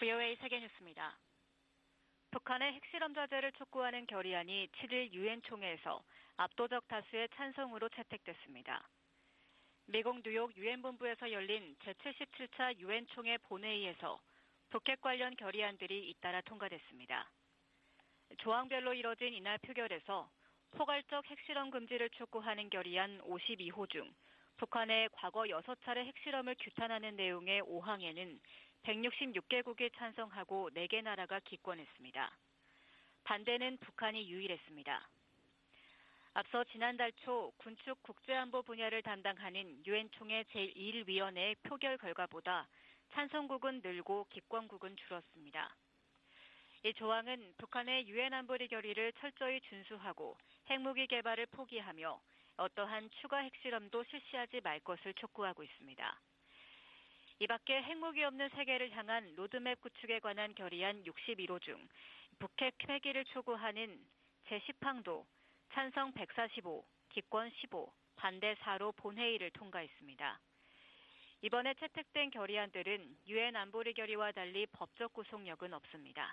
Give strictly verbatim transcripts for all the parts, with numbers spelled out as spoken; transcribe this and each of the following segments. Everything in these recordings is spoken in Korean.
브이오에이 세계뉴스입니다. 북한의 핵실험 자제를 촉구하는 결의안이 칠일 유엔 총회에서 압도적 다수의 찬성으로 채택됐습니다. 미국 뉴욕 유엔 본부에서 열린 제칠십칠 차 유엔 총회 본회의에서 북핵 관련 결의안들이 잇따라 통과됐습니다. 조항별로 이뤄진 이날 표결에서 포괄적 핵실험 금지를 촉구하는 결의안 오십이 호 중 북한의 과거 여섯 차례 핵실험을 규탄하는 내용의 오 항에는 백육십육 개국이 찬성하고 네 개 나라가 기권했습니다. 반대는 북한이 유일했습니다. 앞서 지난달 초 군축 국제안보 분야를 담당하는 유엔 총회 제일 위원회의 표결 결과보다 찬성국은 늘고 기권국은 줄었습니다. 이 조항은 북한의 유엔 안보리 결의를 철저히 준수하고 핵무기 개발을 포기하며 어떠한 추가 핵실험도 실시하지 말 것을 촉구하고 있습니다. 이 밖에 핵무기 없는 세계를 향한 로드맵 구축에 관한 결의안 육십일 호 중 북핵 폐기를 촉구하는 제십 항도 찬성 백사십오, 기권 십오, 반대 사로 본회의를 통과했습니다. 이번에 채택된 결의안들은 유엔 안보리 결의와 달리 법적 구속력은 없습니다.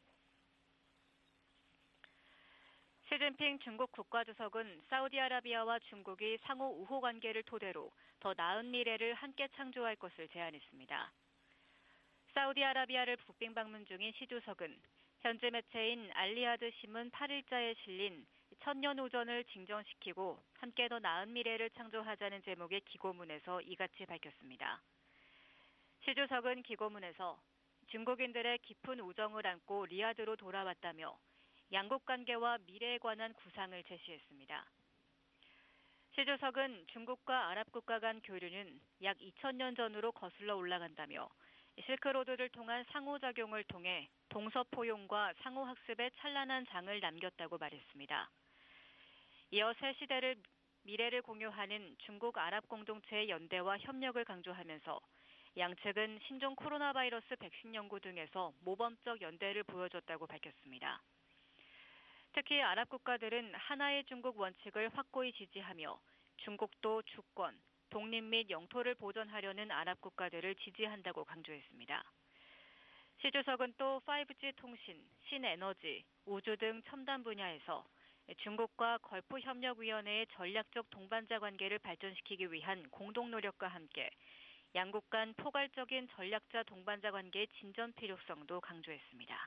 시진핑 중국 국가주석은 사우디아라비아와 중국이 상호 우호 관계를 토대로 더 나은 미래를 함께 창조할 것을 제안했습니다. 사우디아라비아를 북빙 방문 중인 시 주석은 현지 매체인 알리아드 신문 팔 일자에 실린 천년 오전을 진정시키고 함께 더 나은 미래를 창조하자는 제목의 기고문에서 이같이 밝혔습니다. 시 주석은 기고문에서 중국인들의 깊은 우정을 안고 리야드로 돌아왔다며 양국 관계와 미래에 관한 구상을 제시했습니다. 시 주석은 중국과 아랍 국가 간 교류는 약 이천 년 전으로 거슬러 올라간다며 실크로드를 통한 상호작용을 통해 동서포용과 상호학습에 찬란한 장을 남겼다고 말했습니다. 이어 새 시대를 미래를 공유하는 중국 아랍 공동체의 연대와 협력을 강조하면서 양측은 신종 코로나 바이러스 백신 연구 등에서 모범적 연대를 보여줬다고 밝혔습니다. 특히 아랍 국가들은 하나의 중국 원칙을 확고히 지지하며 중국도 주권, 독립 및 영토를 보존하려는 아랍 국가들을 지지한다고 강조했습니다. 시 주석은 또 파이브지 통신, 신에너지, 우주 등 첨단 분야에서 중국과 걸프협력위원회의 전략적 동반자 관계를 발전시키기 위한 공동 노력과 함께 양국 간 포괄적인 전략자 동반자 관계의 진전 필요성도 강조했습니다.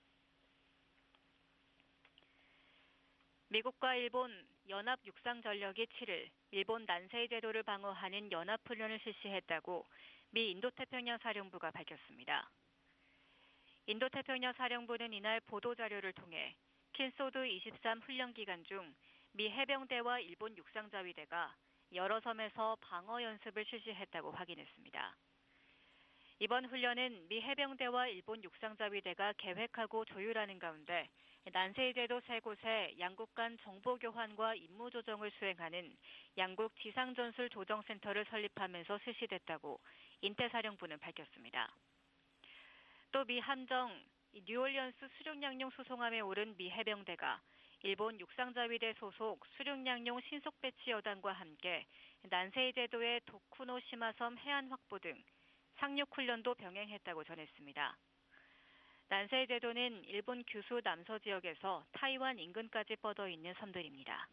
미국과 일본 연합 육상 전력이 칠일 일본 난세이 제도를 방어하는 연합훈련을 실시했다고 미 인도태평양 사령부가 밝혔습니다. 인도태평양 사령부는 이날 보도자료를 통해 킨소드 이십삼 훈련 기간 중 미 해병대와 일본 육상자위대가 여러 섬에서 방어 연습을 실시했다고 확인했습니다. 이번 훈련은 미 해병대와 일본 육상자위대가 계획하고 조율하는 가운데 난세이 제도 세 곳에 양국 간 정보 교환과 임무 조정을 수행하는 양국 지상전술 조정센터를 설립하면서 실시됐다고 인태사령부는 밝혔습니다. 또 미 함정 뉴올리언스 수륙양용 수송함에 오른 미 해병대가 일본 육상자위대 소속 수륙양용 신속배치 여단과 함께 난세이 제도의 도쿠노시마섬 해안 확보 등 상륙훈련도 병행했다고 전했습니다. 난세이 제도는 일본 규슈 남서 지역에서 타이완 인근까지 뻗어 있는 섬들입니다.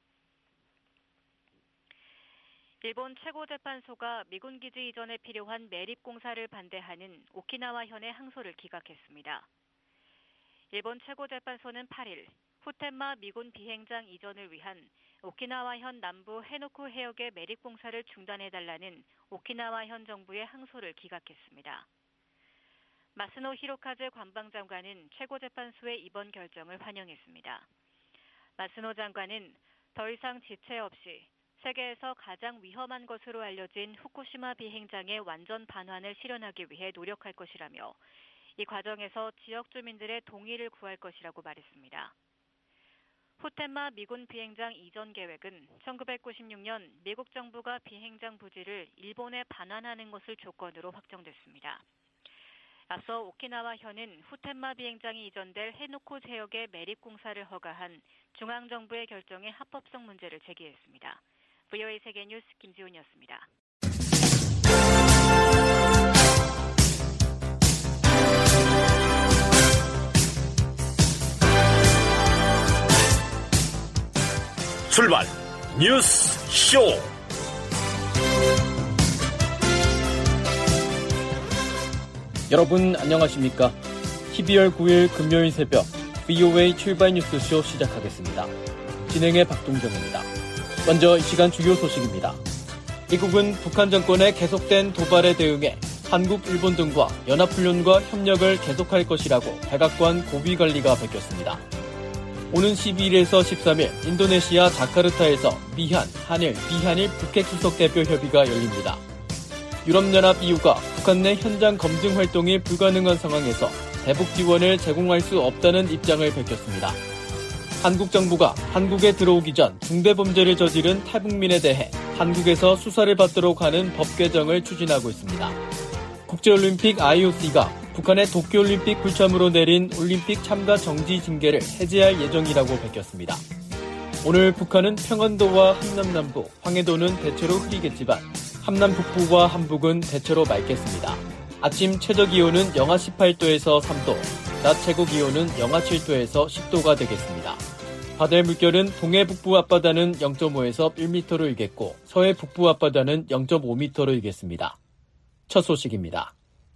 일본 최고재판소가 미군 기지 이전에 필요한 매립 공사를 반대하는 오키나와현의 항소를 기각했습니다. 일본 최고재판소는 팔일 후텐마 미군 비행장 이전을 위한 오키나와현 남부 해노쿠 해역의 매립 공사를 중단해달라는 오키나와현 정부의 항소를 기각했습니다. 마스노 히로카즈 관방장관은 최고재판소의 이번 결정을 환영했습니다. 마스노 장관은 더 이상 지체 없이 세계에서 가장 위험한 것으로 알려진 후쿠시마 비행장의 완전 반환을 실현하기 위해 노력할 것이라며 이 과정에서 지역 주민들의 동의를 구할 것이라고 말했습니다. 후텐마 미군 비행장 이전 계획은 천구백구십육 년 미국 정부가 비행장 부지를 일본에 반환하는 것을 조건으로 확정됐습니다. 앞서 오키나와현은 후텐마 비행장이 이전될 해노쿠 해역의 매립 공사를 허가한 중앙정부의 결정에 합법성 문제를 제기했습니다. 브이오에이 세계뉴스 김지훈이었습니다. 출발 뉴스 쇼. 여러분 안녕하십니까? 십이월 구일 금요일 새벽 브이오에이 출발 뉴스쇼 시작하겠습니다. 진행의 박동정입니다. 먼저 이 시간 주요 소식입니다. 미국은 북한 정권의 계속된 도발에 대응해 한국, 일본 등과 연합훈련과 협력을 계속할 것이라고 백악관 고위관리가 밝혔습니다. 오는 십이일에서 십삼일 인도네시아 자카르타에서 미한, 한일, 비한일 북핵 수석 대표 협의가 열립니다. 유럽연합 이유가 북한 내 현장 검증 활동이 불가능한 상황에서 대북 지원을 제공할 수 없다는 입장을 밝혔습니다. 한국 정부가 한국에 들어오기 전 중대범죄를 저지른 탈북민에 대해 한국에서 수사를 받도록 하는 법 개정을 추진하고 있습니다. 국제올림픽 아이오씨가 북한의 도쿄올림픽 불참으로 내린 올림픽 참가 정지 징계를 해제할 예정이라고 밝혔습니다. 오늘 북한은 평안도와 함남남부, 황해도는 대체로 흐리겠지만 함남 북부와 함북은 대체로 맑겠습니다. 아침 최저기온은 영하 십팔도에서 삼도, 낮 최고기온은 영하 칠도에서 십도가 되겠습니다. 바다의 물결은 동해 북부 앞바다는 영점오에서 일 미터로 일겠고 서해 북부 앞바다는 영점오 미터로 일겠습니다. 첫 소식입니다.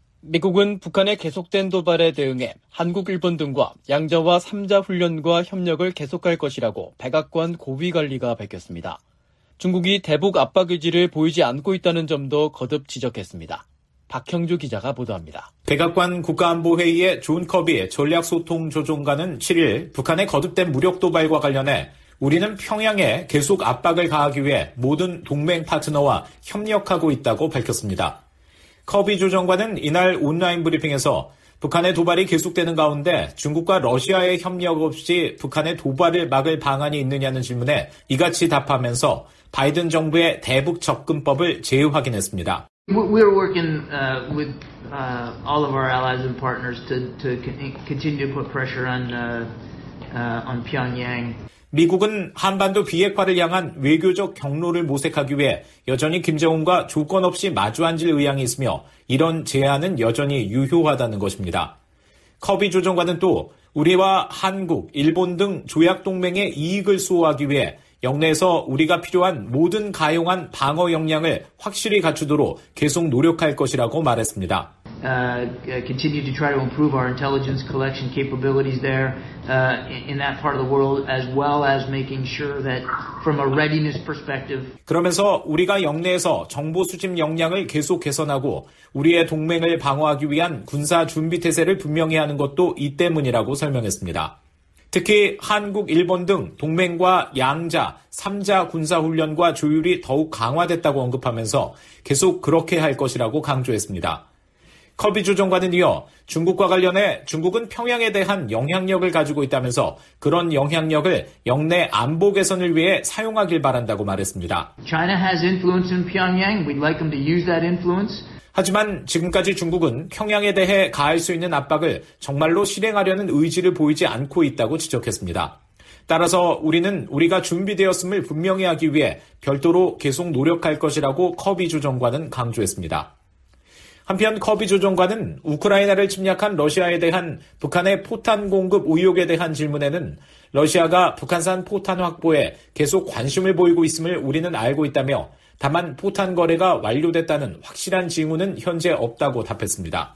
미국은 북한의 계속된 도발에 대응해 한국, 일본 등과 양자와 삼자 훈련과 협력을 계속할 것이라고 백악관 고위관리가 밝혔습니다. 중국이 대북 압박 의지를 보이지 않고 있다는 점도 거듭 지적했습니다. 박형주 기자가 보도합니다. 백악관 국가안보회의의 존 커비 전략소통조정관은 칠일 북한의 거듭된 무력 도발과 관련해 우리는 평양에 계속 압박을 가하기 위해 모든 동맹 파트너와 협력하고 있다고 밝혔습니다. 커비 조정관은 이날 온라인 브리핑에서 북한의 도발이 계속되는 가운데 중국과 러시아의 협력 없이 북한의 도발을 막을 방안이 있느냐는 질문에 이같이 답하면서 바이든 정부의 대북 접근법을 재확인했습니다. We're working uh, with uh, all of our allies and partners to, to continue to put pressure on, uh, uh, on Pyongyang. 미국은 한반도 비핵화를 향한 외교적 경로를 모색하기 위해 여전히 김정은과 조건 없이 마주 앉을 의향이 있으며 이런 제안은 여전히 유효하다는 것입니다. 커비 조정관은 또 우리와 한국, 일본 등 조약 동맹의 이익을 수호하기 위해 영내에서 우리가 필요한 모든 가용한 방어 역량을 확실히 갖추도록 계속 노력할 것이라고 말했습니다. Uh, continue to try to improve our intelligence collection capabilities there uh, in that part of the world, as well as making sure that from a readiness perspective. 그러면서 우리가 영내에서 정보 수집 역량을 계속 개선하고 우리의 동맹을 방어하기 위한 군사 준비 태세를 분명히 하는 것도 이 때문이라고 설명했습니다. 특히 한국, 일본 등 동맹과 양자, 삼자 군사훈련과 조율이 더욱 강화됐다고 언급하면서 계속 그렇게 할 것이라고 강조했습니다. 커비 조정관은 이어 중국과 관련해 중국은 평양에 대한 영향력을 가지고 있다면서 그런 영향력을 영내 안보 개선을 위해 사용하길 바란다고 말했습니다. China has influence in Pyongyang. We'd like them to use that influence. 하지만 지금까지 중국은 평양에 대해 가할 수 있는 압박을 정말로 실행하려는 의지를 보이지 않고 있다고 지적했습니다. 따라서 우리는 우리가 준비되었음을 분명히 하기 위해 별도로 계속 노력할 것이라고 커비 조정관은 강조했습니다. 한편 커비 조정관은 우크라이나를 침략한 러시아에 대한 북한의 포탄 공급 의혹에 대한 질문에는 러시아가 북한산 포탄 확보에 계속 관심을 보이고 있음을 우리는 알고 있다며 다만 포탄 거래가 완료됐다는 확실한 징후는 현재 없다고 답했습니다.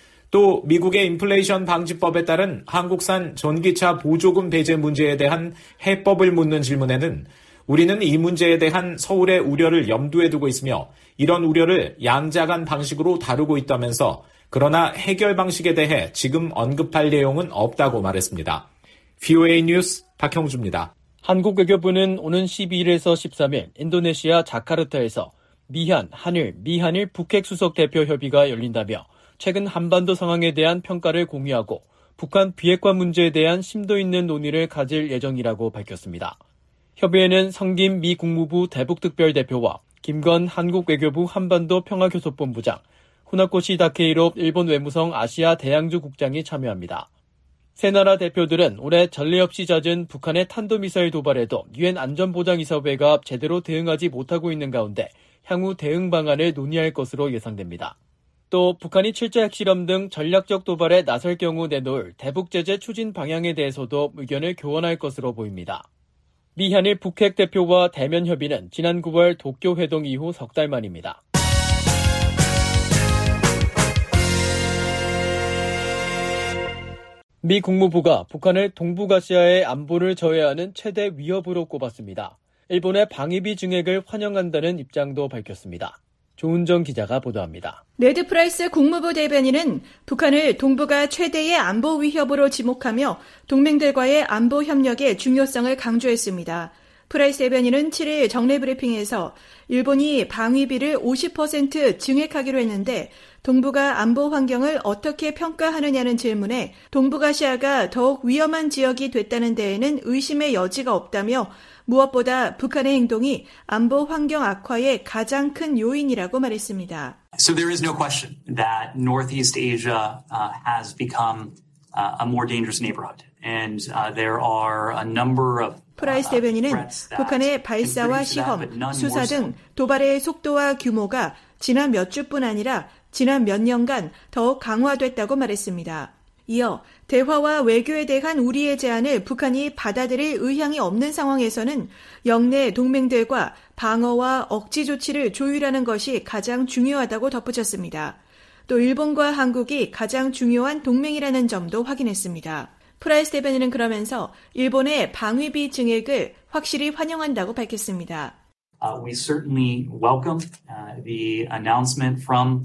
또 미국의 인플레이션 방지법에 따른 한국산 전기차 보조금 배제 문제에 대한 해법을 묻는 질문에는 우리는 이 문제에 대한 서울의 우려를 염두에 두고 있으며 이런 우려를 양자 간 방식으로 다루고 있다면서 그러나 해결 방식에 대해 지금 언급할 내용은 없다고 말했습니다. 브이오에이 뉴스 박형주입니다. 한국 외교부는 오는 십이일에서 십삼일 인도네시아 자카르타에서 미한, 한일, 미한일 북핵 수석 대표 협의가 열린다며 최근 한반도 상황에 대한 평가를 공유하고 북한 비핵화 문제에 대한 심도 있는 논의를 가질 예정이라고 밝혔습니다. 협의회는 성김 미 국무부 대북특별대표와 김건 한국 외교부 한반도 평화교섭본부장, 후나코시 다케이로 일본 외무성 아시아 대양주 국장이 참여합니다. 세 나라 대표들은 올해 전례 없이 잦은 북한의 탄도미사일 도발에도 유엔 안전보장이사회가 제대로 대응하지 못하고 있는 가운데 향후 대응 방안을 논의할 것으로 예상됩니다. 또 북한이 칠자 핵실험 등 전략적 도발에 나설 경우 내놓을 대북제재 추진 방향에 대해서도 의견을 교환할 것으로 보입니다. 미 한일 북핵 대표와 대면 협의는 지난 구월 도쿄 회동 이후 석 달 만입니다. 미 국무부가 북한을 동북아시아의 안보를 저해하는 최대 위협으로 꼽았습니다. 일본의 방위비 증액을 환영한다는 입장도 밝혔습니다. 조은정 기자가 보도합니다. 네드 프라이스 국무부 대변인은 북한을 동북아 최대의 안보 위협으로 지목하며 동맹들과의 안보 협력의 중요성을 강조했습니다. 프라이스 대변인은 칠 일 정례 브리핑에서 일본이 방위비를 오십 퍼센트 증액하기로 했는데 동북아 안보 환경을 어떻게 평가하느냐는 질문에 동북아시아가 더욱 위험한 지역이 됐다는 데에는 의심의 여지가 없다며 무엇보다 북한의 행동이 안보 환경 악화의 가장 큰 요인이라고 말했습니다. So there is no question that Northeast Asia uh, has become uh, a more dangerous neighborhood. And uh, there are a number of 프라이스 대변인은 북한의 발사와 시험, 수사 등 도발의 속도와 규모가 지난 몇 주뿐 아니라 지난 몇 년간 더욱 강화됐다고 말했습니다. 이어 대화와 외교에 대한 우리의 제안을 북한이 받아들일 의향이 없는 상황에서는 영내 동맹들과 방어와 억지 조치를 조율하는 것이 가장 중요하다고 덧붙였습니다. 또 일본과 한국이 가장 중요한 동맹이라는 점도 확인했습니다. 프라이스 대변인은 그러면서 일본의 방위비 증액을 확실히 환영한다고 밝혔습니다. Uh, we certainly welcome uh, the announcement from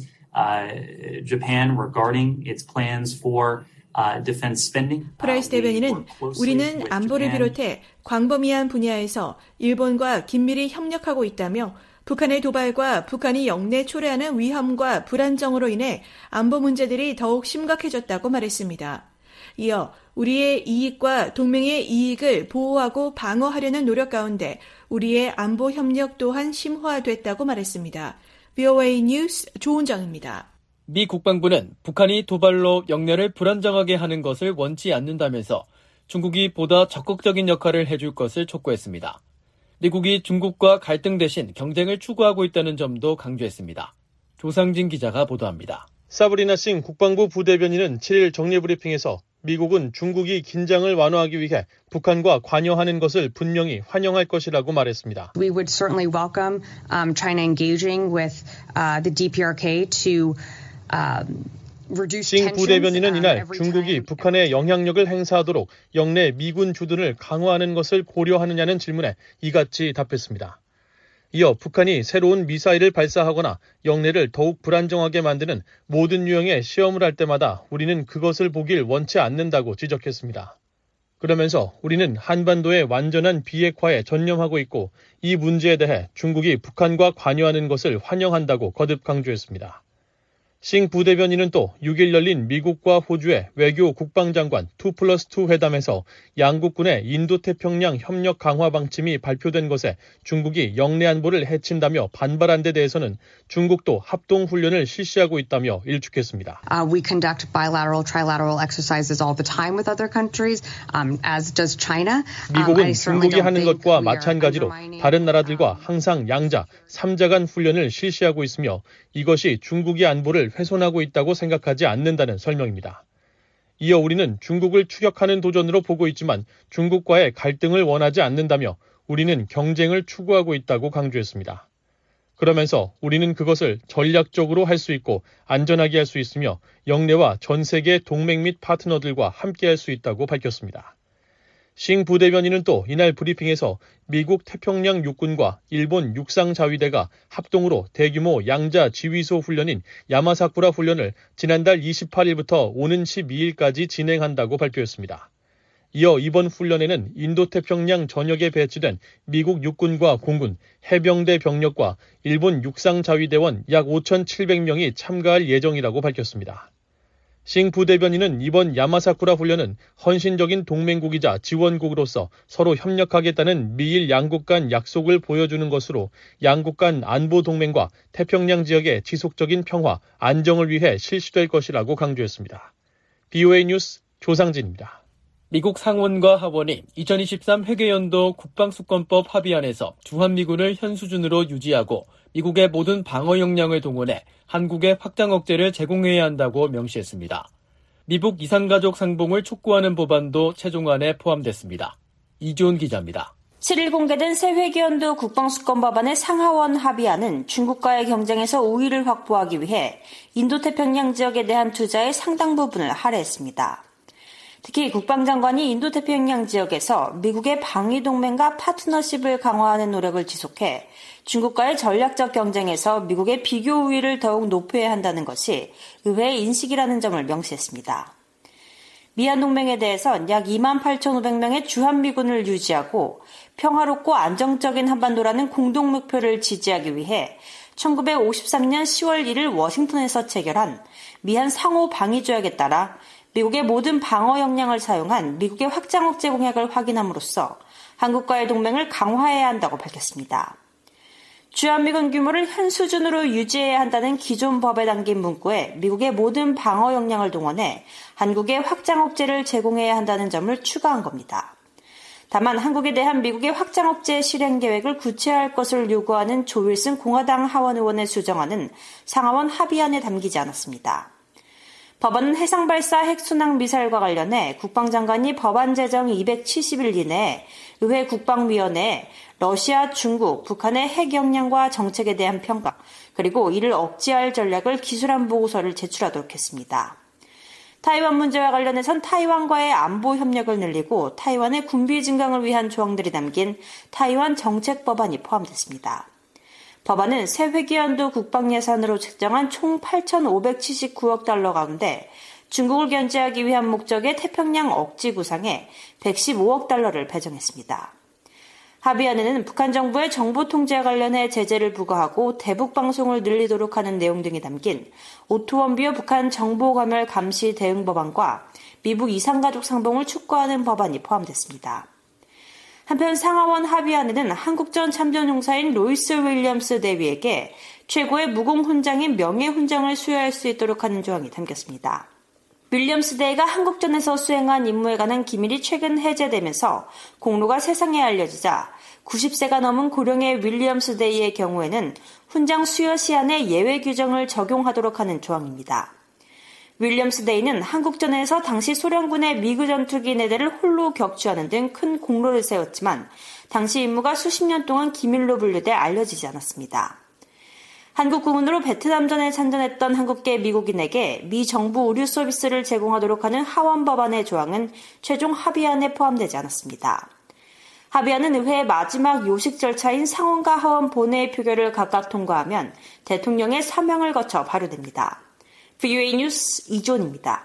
uh, Japan regarding its plans for uh, defense spending. 프라이스 대변인은 우리는 안보를 비롯해 광범위한 분야에서 일본과 긴밀히 협력하고 있다며 북한의 도발과 북한이 영내 초래하는 위험과 불안정으로 인해 안보 문제들이 더욱 심각해졌다고 말했습니다. 이어 우리의 이익과 동맹의 이익을 보호하고 방어하려는 노력 가운데 우리의 안보 협력 또한 심화됐다고 말했습니다. 브이오에이 뉴스 조은정입니다. 미 국방부는 북한이 도발로 영내를 불안정하게 하는 것을 원치 않는다면서 중국이 보다 적극적인 역할을 해줄 것을 촉구했습니다. 미국이 중국과 갈등 대신 경쟁을 추구하고 있다는 점도 강조했습니다. 조상진 기자가 보도합니다. 사브리나 싱 국방부 부대변인은 칠 일 정례 브리핑에서 미국은 중국이 긴장을 완화하기 위해 북한과 관여하는 것을 분명히 환영할 것이라고 말했습니다. We would certainly welcome um, China engaging with uh, the 디피아르케이 to um, reduce 싱 tensions. 부대변인은 이날 um, 중국이 북한에 영향력을 행사하도록 영내 미군 주둔을 강화하는 것을 고려하느냐는 질문에 이같이 답했습니다. 이어 북한이 새로운 미사일을 발사하거나 영내를 더욱 불안정하게 만드는 모든 유형의 시험을 할 때마다 우리는 그것을 보길 원치 않는다고 지적했습니다. 그러면서 우리는 한반도의 완전한 비핵화에 전념하고 있고 이 문제에 대해 중국이 북한과 관여하는 것을 환영한다고 거듭 강조했습니다. 싱 부대변인은 또 육 일 열린 미국과 호주의 외교 국방장관 투 플러스 투 회담에서 양국군의 인도태평양 협력 강화 방침이 발표된 것에 중국이 영내 안보를 해친다며 반발한 데 대해서는 중국도 합동훈련을 실시하고 있다며 일축했습니다. Uh, we conduct bilateral, trilateral exercises all the time with other countries, um, as does China. 미국은 중국이 하는 것과 마찬가지로 다른 나라들과 항상 양자, 삼자 간 훈련을 실시하고 있으며 이것이 중국의 안보를 훼손하고 있다고 생각하지 않는다는 설명입니다. 이어 우리는 중국을 추격하는 도전으로 보고 있지만 중국과의 갈등을 원하지 않는다며 우리는 경쟁을 추구하고 있다고 강조했습니다. 그러면서 우리는 그것을 전략적으로 할 수 있고 안전하게 할 수 있으며 영내와 전 세계 동맹 및 파트너들과 함께 할 수 있다고 밝혔습니다. 싱 부대변인은 또 이날 브리핑에서 미국 태평양 육군과 일본 육상자위대가 합동으로 대규모 양자 지휘소 훈련인 야마사쿠라 훈련을 지난달 이십팔 일부터 오는 십이 일까지 진행한다고 발표했습니다. 이어 이번 훈련에는 인도태평양 전역에 배치된 미국 육군과 공군, 해병대 병력과 일본 육상자위대원 약 오천칠백 명이 참가할 예정이라고 밝혔습니다. 싱 부대변인은 이번 야마사쿠라 훈련은 헌신적인 동맹국이자 지원국으로서 서로 협력하겠다는 미일 양국 간 약속을 보여주는 것으로 양국 간 안보 동맹과 태평양 지역의 지속적인 평화, 안정을 위해 실시될 것이라고 강조했습니다. 브이오에이 뉴스 조상진입니다. 미국 상원과 하원이 이천이십삼 회계연도 국방수권법 합의안에서 주한미군을 현 수준으로 유지하고 미국의 모든 방어 역량을 동원해 한국의 확장 억제를 제공해야 한다고 명시했습니다. 미국 이산가족 상봉을 촉구하는 법안도 최종안에 포함됐습니다. 이지훈 기자입니다. 칠일 공개된 새 회계연도 국방수권 법안의 상하원 합의안은 중국과의 경쟁에서 우위를 확보하기 위해 인도태평양 지역에 대한 투자의 상당 부분을 할애했습니다. 특히 국방장관이 인도태평양 지역에서 미국의 방위동맹과 파트너십을 강화하는 노력을 지속해 중국과의 전략적 경쟁에서 미국의 비교 우위를 더욱 높여야 한다는 것이 의회의 인식이라는 점을 명시했습니다. 미한 동맹에 대해선 약 이만 팔천오백 명의 주한미군을 유지하고 평화롭고 안정적인 한반도라는 공동 목표를 지지하기 위해 천구백오십삼년 시월 일일 워싱턴에서 체결한 미한 상호 방위 조약에 따라 미국의 모든 방어 역량을 사용한 미국의 확장 억제 공약을 확인함으로써 한국과의 동맹을 강화해야 한다고 밝혔습니다. 주한미군 규모를 현 수준으로 유지해야 한다는 기존 법에 담긴 문구에 미국의 모든 방어 역량을 동원해 한국의 확장 억제를 제공해야 한다는 점을 추가한 겁니다. 다만 한국에 대한 미국의 확장 억제 실행 계획을 구체화할 것을 요구하는 조 윌슨 공화당 하원 의원의 수정안은 상하원 합의안에 담기지 않았습니다. 법안은 해상발사 핵순항 미사일과 관련해 국방장관이 법안 제정 이백칠십일 이내에 의회 국방위원회에 러시아, 중국, 북한의 핵 역량과 정책에 대한 평가, 그리고 이를 억제할 전략을 기술한 보고서를 제출하도록 했습니다. 타이완 문제와 관련해선 타이완과의 안보 협력을 늘리고 타이완의 군비 증강을 위한 조항들이 담긴 타이완 정책 법안이 포함됐습니다. 법안은 새 회계연도 국방 예산으로 책정한 총 팔천오백칠십구억 달러 가운데 중국을 견제하기 위한 목적의 태평양 억지 구상에 백십오억 달러를 배정했습니다. 합의안에는 북한 정부의 정보 통제와 관련해 제재를 부과하고 대북 방송을 늘리도록 하는 내용 등이 담긴 오토원비어 북한 정보검열 감시 대응 법안과 미북 이산가족 상봉을 촉구하는 법안이 포함됐습니다. 한편 상하원 합의안에는 한국전 참전용사인 로이스 윌리엄스 대위에게 최고의 무공훈장인 명예훈장을 수여할 수 있도록 하는 조항이 담겼습니다. 윌리엄스 대위가 한국전에서 수행한 임무에 관한 기밀이 최근 해제되면서 공로가 세상에 알려지자 구십 세가 넘은 고령의 윌리엄스 대위의 경우에는 훈장 수여 시한에 예외 규정을 적용하도록 하는 조항입니다. 윌리엄스 데이는 한국전에서 당시 소련군의 미그 전투기 네 대를 홀로 격추하는 등 큰 공로를 세웠지만 당시 임무가 수십 년 동안 기밀로 분류돼 알려지지 않았습니다. 한국 군으로 베트남전에参전했던 한국계 미국인에게 미 정부 의료 서비스를 제공하도록 하는 하원 법안의 조항은 최종 합의안에 포함되지 않았습니다. 합의안은 의회의 마지막 요식 절차인 상원과 하원 본회의 표결을 각각 통과하면 대통령의 사명을 거쳐 발효됩니다. 브이오에이 뉴스 이존입니다.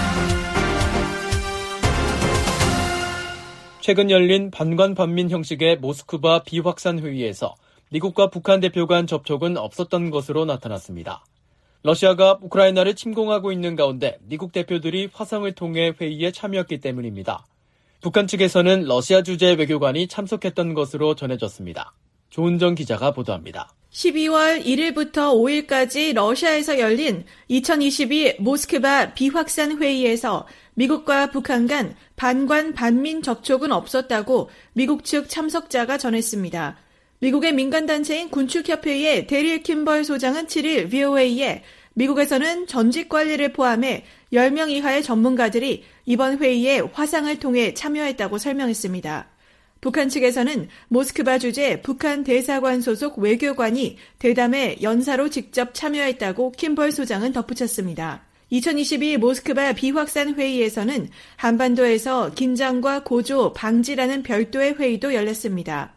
최근 열린 반관반민 형식의 모스크바 비확산 회의에서 미국과 북한 대표 간 접촉은 없었던 것으로 나타났습니다. 러시아가 우크라이나를 침공하고 있는 가운데 미국 대표들이 화성을 통해 회의에 참여했기 때문입니다. 북한 측에서는 러시아 주재 외교관이 참석했던 것으로 전해졌습니다. 조은정 기자가 보도합니다. 십이월 일일부터 오일까지 러시아에서 열린 이천이십이 모스크바 비확산 회의에서 미국과 북한 간 반관 반민 접촉은 없었다고 미국 측 참석자가 전했습니다. 미국의 민간단체인 군축협회의 데릴 킴벌 소장은 칠일 브이오에이에 미국에서는 전직관리를 포함해 열 명 이하의 전문가들이 이번 회의에 화상을 통해 참여했다고 설명했습니다. 북한 측에서는 모스크바 주재 북한 대사관 소속 외교관이 대담에 연사로 직접 참여했다고 킴벌 소장은 덧붙였습니다. 이천이십이 모스크바 비확산 회의에서는 한반도에서 긴장과 고조 방지라는 별도의 회의도 열렸습니다.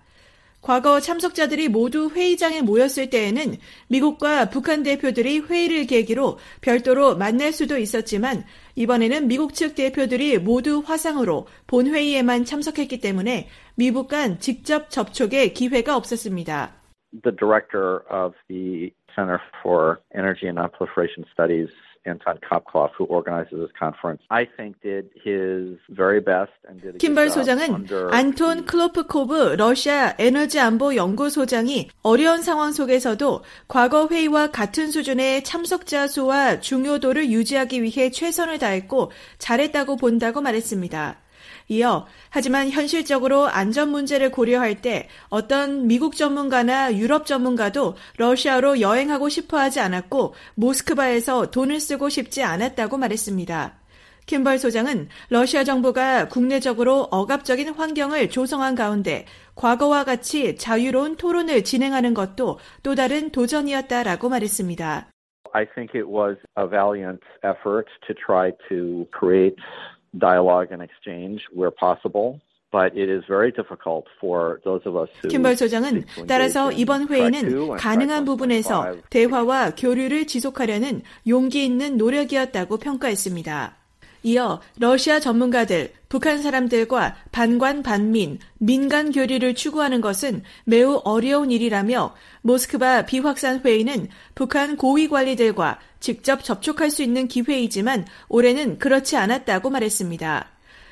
과거 참석자들이 모두 회의장에 모였을 때에는 미국과 북한 대표들이 회의를 계기로 별도로 만날 수도 있었지만 이번에는 미국 측 대표들이 모두 화상으로 본회의에만 참석했기 때문에 미북 간 직접 접촉의 기회가 없었습니다. The director of the Center for Energy and Non-Proliferation Studies, Anton Kopkov, who organizes this conference, I think did his very best and did a good 킴벌 job 소장은 under 안톤 클로프코브 러시아 에너지 안보 연구소장이 어려운 상황 속에서도 과거 회의와 같은 수준의 참석자 수와 중요도를 유지하기 위해 최선을 다했고 잘했다고 본다고 말했습니다. 이어 하지만 현실적으로 안전 문제를 고려할 때 어떤 미국 전문가나 유럽 전문가도 러시아로 여행하고 싶어 하지 않았고 모스크바에서 돈을 쓰고 싶지 않았다고 말했습니다. 킴벌 소장은 러시아 정부가 국내적으로 억압적인 환경을 조성한 가운데 과거와 같이 자유로운 토론을 진행하는 것도 또 다른 도전이었다라고 말했습니다. I think it was a valiant effort to try to create dialogue and exchange where possible. But it is very difficult for those of us who 킴벌 소장은 따라서 이번 회의는 가능한 부분에서 대화와 교류를 지속하려는 용기 있는 노력이었다고 평가했습니다. 이어 러시아 전문가들, 북한 사람들과 반관 반민, 민간 교류를 추구하는 것은 매우 어려운 일이라며 모스크바 비확산 회의는 북한 고위 관리들과 직접 접촉할 수 있는 기회이지만 올해는 그렇지 않았다고 말했습니다.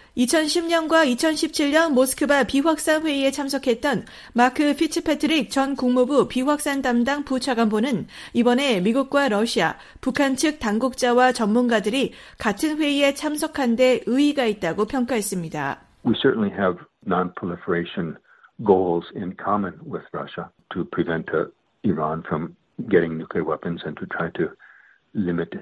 이천십 년과 이천십칠 년 모스크바 비확산 회의에 참석했던 마크 피츠패트릭 전 국무부 비확산 담당 부차관보는 이번에 미국과 러시아, 북한 측 당국자와 전문가들이 같은 회의에 참석한 데 의의가 있다고 평가했습니다. We certainly have non-proliferation goals in common with Russia to prevent uh, Iran from getting nuclear weapons and to try to limit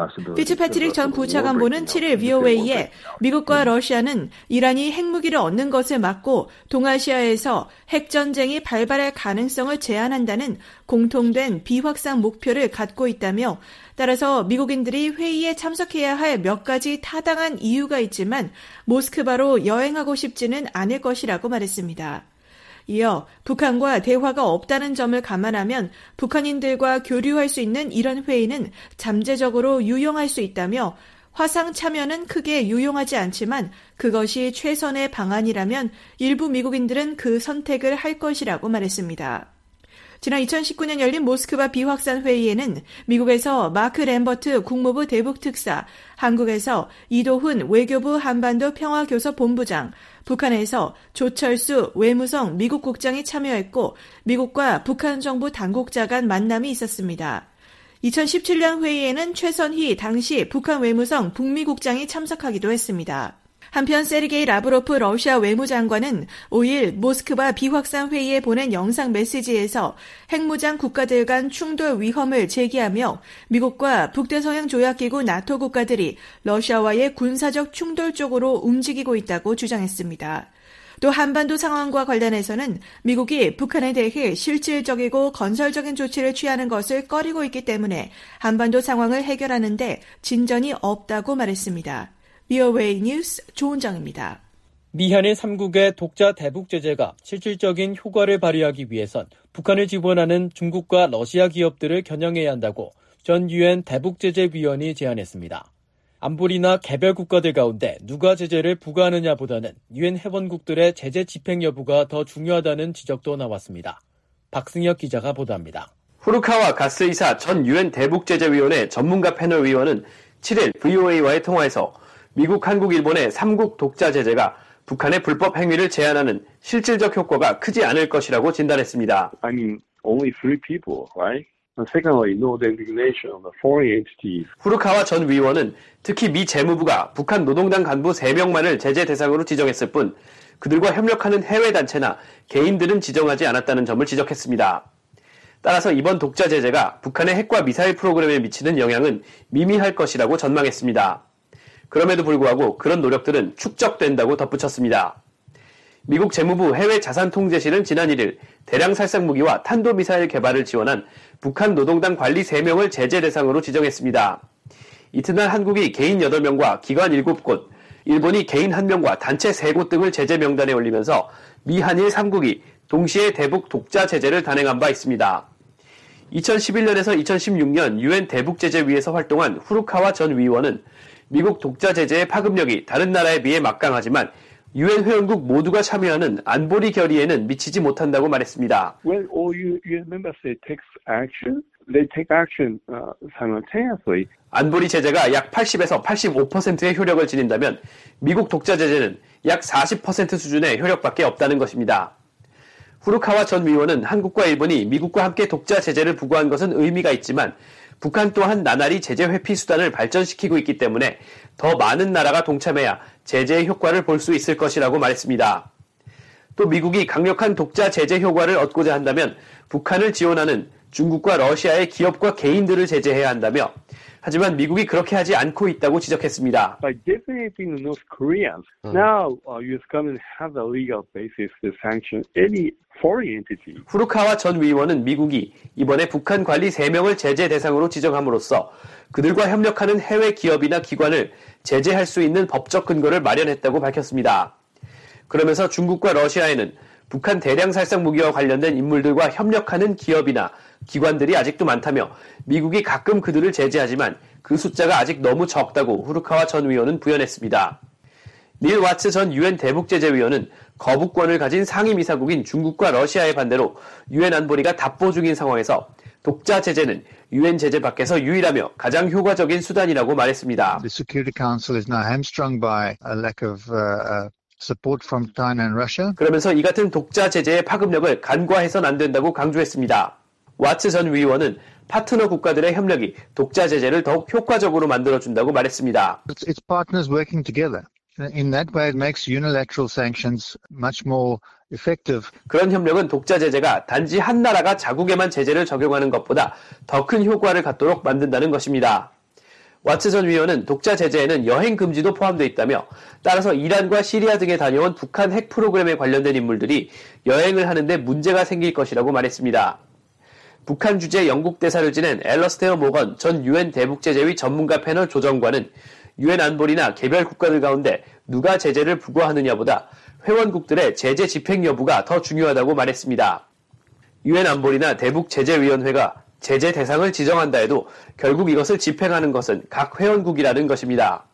피츠패트릭 전 부차관보는 칠 일 브이오에이에 미국과 러시아는 이란이 핵무기를 얻는 것을 막고 동아시아에서 핵전쟁이 발발할 가능성을 제한한다는 공통된 비확산 목표를 갖고 있다며 따라서 미국인들이 회의에 참석해야 할 몇 가지 타당한 이유가 있지만 모스크바로 여행하고 싶지는 않을 것이라고 말했습니다. 이어 북한과 대화가 없다는 점을 감안하면 북한인들과 교류할 수 있는 이런 회의는 잠재적으로 유용할 수 있다며 화상 참여는 크게 유용하지 않지만 그것이 최선의 방안이라면 일부 미국인들은 그 선택을 할 것이라고 말했습니다. 지난 이천십구 년 열린 모스크바 비확산 회의에는 미국에서 마크 램버트 국무부 대북특사, 한국에서 이도훈 외교부 한반도 평화교섭본부장, 북한에서 조철수 외무성 미국 국장이 참여했고 미국과 북한 정부 당국자 간 만남이 있었습니다. 이천십칠 년 회의에는 최선희 당시 북한 외무성 북미 국장이 참석하기도 했습니다. 한편 세르게이 라브로프 러시아 외무장관은 오 일 모스크바 비확산 회의에 보낸 영상 메시지에서 핵무장 국가들 간 충돌 위험을 제기하며 미국과 북대서양 조약기구 나토 국가들이 러시아와의 군사적 충돌 쪽으로 움직이고 있다고 주장했습니다. 또 한반도 상황과 관련해서는 미국이 북한에 대해 실질적이고 건설적인 조치를 취하는 것을 꺼리고 있기 때문에 한반도 상황을 해결하는 데 진전이 없다고 말했습니다. 브이오에이 뉴스 조은정입니다. 미한의 삼국의 독자 대북 제재가 실질적인 효과를 발휘하기 위해선 북한을 지원하는 중국과 러시아 기업들을 겨냥해야 한다고 전 유엔 대북제재위원이 제안했습니다. 안보리나 개별 국가들 가운데 누가 제재를 부과하느냐보다는 유엔 회원국들의 제재 집행 여부가 더 중요하다는 지적도 나왔습니다. 박승혁 기자가 보도합니다. 후르카와 가스이사 전 유엔 대북제재위원회 전문가 패널 위원은 칠 일 브이오에이와의 통화에서 미국, 한국, 일본의 삼국 독자 제재가 북한의 불법 행위를 제한하는 실질적 효과가 크지 않을 것이라고 진단했습니다. I mean, only three people, right? And secondly, no designation of the foreign entities. 후르카와 전 위원은 특히 미 재무부가 북한 노동당 간부 세 명만을 제재 대상으로 지정했을 뿐 그들과 협력하는 해외 단체나 개인들은 지정하지 않았다는 점을 지적했습니다. 따라서 이번 독자 제재가 북한의 핵과 미사일 프로그램에 미치는 영향은 미미할 것이라고 전망했습니다. 그럼에도 불구하고 그런 노력들은 축적된다고 덧붙였습니다. 미국 재무부 해외자산통제실은 지난 일 일 대량 살상무기와 탄도미사일 개발을 지원한 북한 노동당 관리 세 명을 제재 대상으로 지정했습니다. 이튿날 한국이 개인 여덟 명과 기관 일곱 곳, 일본이 개인 한 명과 단체 세 곳 등을 제재 명단에 올리면서 미, 한일 삼국이 동시에 대북 독자 제재를 단행한 바 있습니다. 이천십일 년에서 이천십육 년 유엔 대북제재위에서 활동한 후르카와 전 위원은 미국 독자 제재의 파급력이 다른 나라에 비해 막강하지만 유엔 회원국 모두가 참여하는 안보리 결의에는 미치지 못한다고 말했습니다. When all 유엔 members take action, they take action uh, simultaneously. 안보리 제재가 약 팔십에서 팔십오 퍼센트의 효력을 지닌다면 미국 독자 제재는 약 사십 퍼센트 수준의 효력밖에 없다는 것입니다. 후르카와 전 위원은 한국과 일본이 미국과 함께 독자 제재를 부과한 것은 의미가 있지만 북한 또한 나날이 제재 회피 수단을 발전시키고 있기 때문에 더 많은 나라가 동참해야 제재의 효과를 볼 수 있을 것이라고 말했습니다. 또 미국이 강력한 독자 제재 효과를 얻고자 한다면 북한을 지원하는 중국과 러시아의 기업과 개인들을 제재해야 한다며 하지만 미국이 그렇게 하지 않고 있다고 지적했습니다. By designating North Koreans, now uh, U S government has a legal basis to sanction any foreign entity. 후르카와 전 의원은 미국이 이번에 북한 관리 세 명을 제재 대상으로 지정함으로써 그들과 협력하는 해외 기업이나 기관을 제재할 수 있는 법적 근거를 마련했다고 밝혔습니다. 그러면서 중국과 러시아에는 북한 대량 살상 무기와 관련된 인물들과 협력하는 기업이나 기관들이 아직도 많다며 미국이 가끔 그들을 제재하지만 그 숫자가 아직 너무 적다고 후르카와 전 의원은 부연했습니다. 닐 와츠 전 유엔 대북제재위원은 거부권을 가진 상임이사국인 중국과 러시아의 반대로 유엔 안보리가 답보 중인 상황에서 독자 제재는 유엔 제재 밖에서 유일하며 가장 효과적인 수단이라고 말했습니다. The Security Council is now hamstrung by a lack of uh, support from China and Russia. 그러면서 이 같은 독자 제재의 파급력을 간과해서는 안 된다고 강조했습니다. 와츠 전 의원은 파트너 국가들의 협력이 독자 제재를 더욱 효과적으로 만들어준다고 말했습니다. It's, it's partners working together. In that way, it makes unilateral sanctions much more effective. 그런 협력은 독자 제재가 단지 한 나라가 자국에만 제재를 적용하는 것보다 더 큰 효과를 갖도록 만든다는 것입니다. 와츠 전 위원은 독자 제재에는 여행 금지도 포함되어 있다며 따라서 이란과 시리아 등에 다녀온 북한 핵 프로그램에 관련된 인물들이 여행을 하는데 문제가 생길 것이라고 말했습니다. 북한 주재 영국 대사를 지낸 앨러스테어 모건 전 유엔 대북제재위 전문가 패널 조정관은 유엔 안보리나 개별 국가들 가운데 누가 제재를 부과하느냐보다 회원국들의 제재 집행 여부가 더 중요하다고 말했습니다. 유엔 안보리나 대북제재위원회가 제재 대상을 지정한다 해도 결국 이것을 집행하는 것은 각 회원국이라는 것입니다.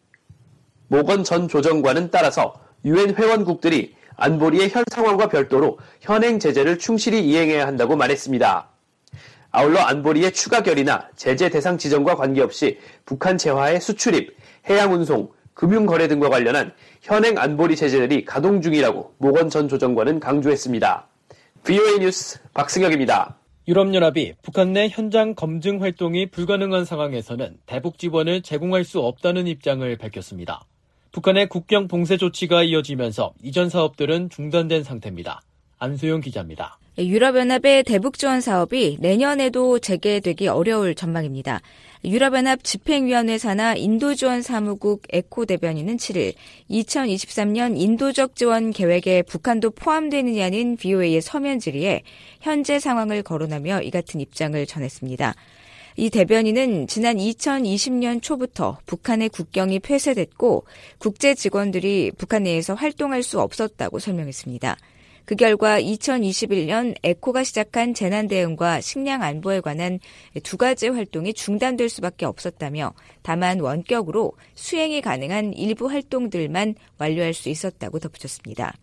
모건 전 조정관은 따라서 유엔 회원국들이 안보리의 현 상황과 별도로 현행 제재를 충실히 이행해야 한다고 말했습니다. 아울러 안보리의 추가 결의나 제재 대상 지정과 관계없이 북한 재화의 수출입, 해양 운송, 금융거래 등과 관련한 현행 안보리 제재들이 가동 중이라고 모건 전 조정관은 강조했습니다. 브이오에이 뉴스 박승혁입니다. 유럽연합이 북한 내 현장 검증 활동이 불가능한 상황에서는 대북 지원을 제공할 수 없다는 입장을 밝혔습니다. 북한의 국경 봉쇄 조치가 이어지면서 이전 사업들은 중단된 상태입니다. 안소영 기자입니다. 유럽연합의 대북 지원 사업이 내년에도 재개되기 어려울 전망입니다. 유럽연합 집행위원회 산하 인도지원 사무국 에코 대변인은 칠 일 이천이십삼 년 인도적 지원 계획에 북한도 포함되느냐는 브이오에이의 서면 질의에 현재 상황을 거론하며 이 같은 입장을 전했습니다. 이 대변인은 지난 이천이십 년 초부터 북한의 국경이 폐쇄됐고 국제 직원들이 북한 내에서 활동할 수 없었다고 설명했습니다. 그 결과 이천이십일 년 에코가 시작한 재난 대응과 식량 안보에 관한 두 가지 활동이 중단될 수밖에 없었다며 다만 원격으로 수행이 가능한 일부 활동들만 완료할 수 있었다고 덧붙였습니다.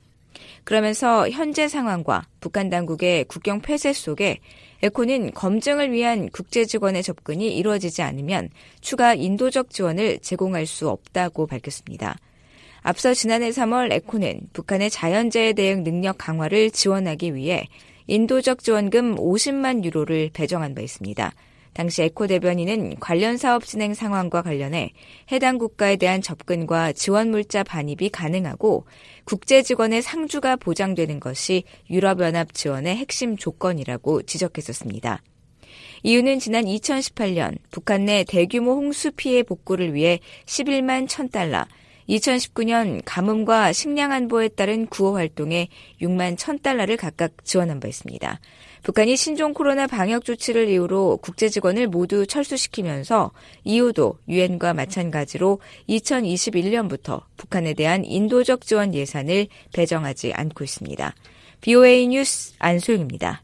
그러면서 현재 상황과 북한 당국의 국경 폐쇄 속에 에코는 검증을 위한 국제 직원의 접근이 이루어지지 않으면 추가 인도적 지원을 제공할 수 없다고 밝혔습니다. 앞서 지난해 삼월 에코는 북한의 자연재해 대응 능력 강화를 지원하기 위해 인도적 지원금 오십만 유로를 배정한 바 있습니다. 당시 에코 대변인은 관련 사업 진행 상황과 관련해 해당 국가에 대한 접근과 지원 물자 반입이 가능하고 국제 직원의 상주가 보장되는 것이 유럽연합 지원의 핵심 조건이라고 지적했었습니다. 이유는 지난 이천십팔 년 북한 내 대규모 홍수 피해 복구를 위해 십일만 천 달러, 이천십구 년 가뭄과 식량 안보에 따른 구호 활동에 육만 천 달러를 각각 지원한 바 있습니다. 북한이 신종 코로나 방역 조치를 이유로 국제 직원을 모두 철수시키면서 이후도 유엔과 마찬가지로 이천이십일 년부터 북한에 대한 인도적 지원 예산을 배정하지 않고 있습니다. 브이오에이 뉴스 안소영입니다.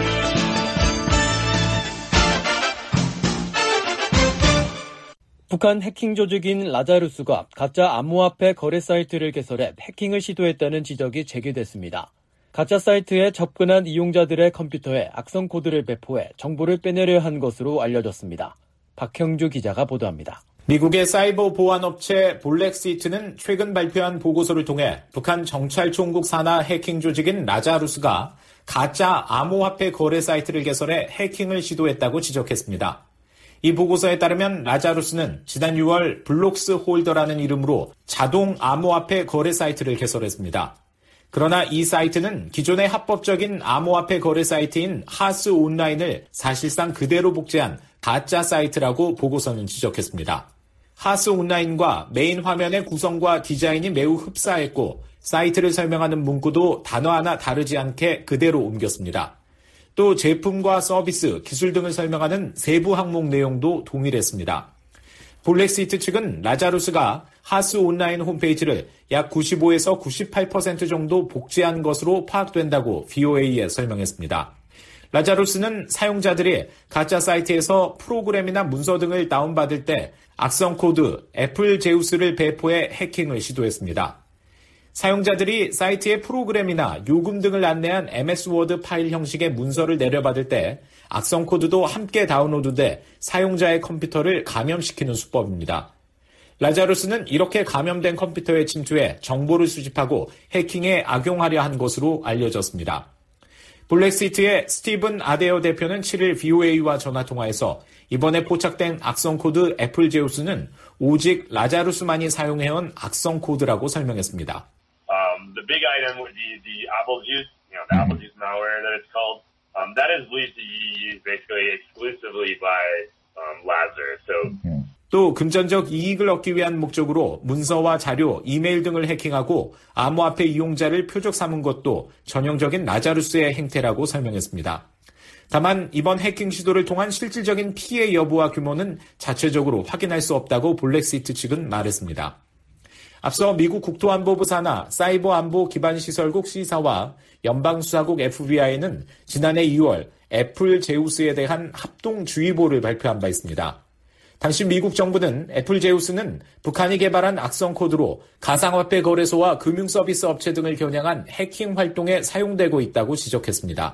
북한 해킹 조직인 라자루스가 가짜 암호화폐 거래 사이트를 개설해 해킹을 시도했다는 지적이 제기됐습니다. 가짜 사이트에 접근한 이용자들의 컴퓨터에 악성 코드를 배포해 정보를 빼내려 한 것으로 알려졌습니다. 박형주 기자가 보도합니다. 미국의 사이버 보안업체 볼렉시트는 최근 발표한 보고서를 통해 북한 정찰총국 산하 해킹 조직인 라자루스가 가짜 암호화폐 거래 사이트를 개설해 해킹을 시도했다고 지적했습니다. 이 보고서에 따르면 라자루스는 지난 유월 블록스 홀더라는 이름으로 자동 암호화폐 거래 사이트를 개설했습니다. 그러나 이 사이트는 기존의 합법적인 암호화폐 거래 사이트인 하스 온라인을 사실상 그대로 복제한 가짜 사이트라고 보고서는 지적했습니다. 하스 온라인과 메인 화면의 구성과 디자인이 매우 흡사했고 사이트를 설명하는 문구도 단어 하나 다르지 않게 그대로 옮겼습니다. 또 제품과 서비스, 기술 등을 설명하는 세부 항목 내용도 동일했습니다. 블랙시트 측은 라자루스가 하스 온라인 홈페이지를 약 구십오에서 구십팔 퍼센트 정도 복제한 것으로 파악된다고 브이오에이에 설명했습니다. 라자루스는 사용자들이 가짜 사이트에서 프로그램이나 문서 등을 다운받을 때 악성 코드 애플 제우스를 배포해 해킹을 시도했습니다. 사용자들이 사이트의 프로그램이나 요금 등을 안내한 엠에스 워드 파일 형식의 문서를 내려받을 때 악성 코드도 함께 다운로드돼 사용자의 컴퓨터를 감염시키는 수법입니다. 라자루스는 이렇게 감염된 컴퓨터에 침투해 정보를 수집하고 해킹에 악용하려 한 것으로 알려졌습니다. 블랙시트의 스티븐 아데어 대표는 칠일 브이오에이와 전화통화에서 이번에 포착된 악성 코드 애플 제우스는 오직 라자루스만이 사용해온 악성 코드라고 설명했습니다. Um, the big item would be the Apple Juice, you know, the Apple Juice malware that it's called. Um, that is believed to be used basically exclusively by um, Lazarus. So. 또 금전적 이익을 얻기 위한 목적으로 문서와 자료, 이메일 등을 해킹하고 암호화폐 이용자를 표적 삼은 것도 전형적인 라자루스의 행태라고 설명했습니다. 다만 이번 해킹 시도를 통한 실질적인 피해 여부와 규모는 자체적으로 확인할 수 없다고 블랙시트 측은 말했습니다. 앞서 미국 국토안보부 산하 사이버 안보 기반 시설국 시사와 연방수사국 에프비아이는 지난해 이월 애플 제우스에 대한 합동주의보를 발표한 바 있습니다. 당시 미국 정부는 애플 제우스는 북한이 개발한 악성 코드로 가상화폐 거래소와 금융서비스 업체 등을 겨냥한 해킹 활동에 사용되고 있다고 지적했습니다.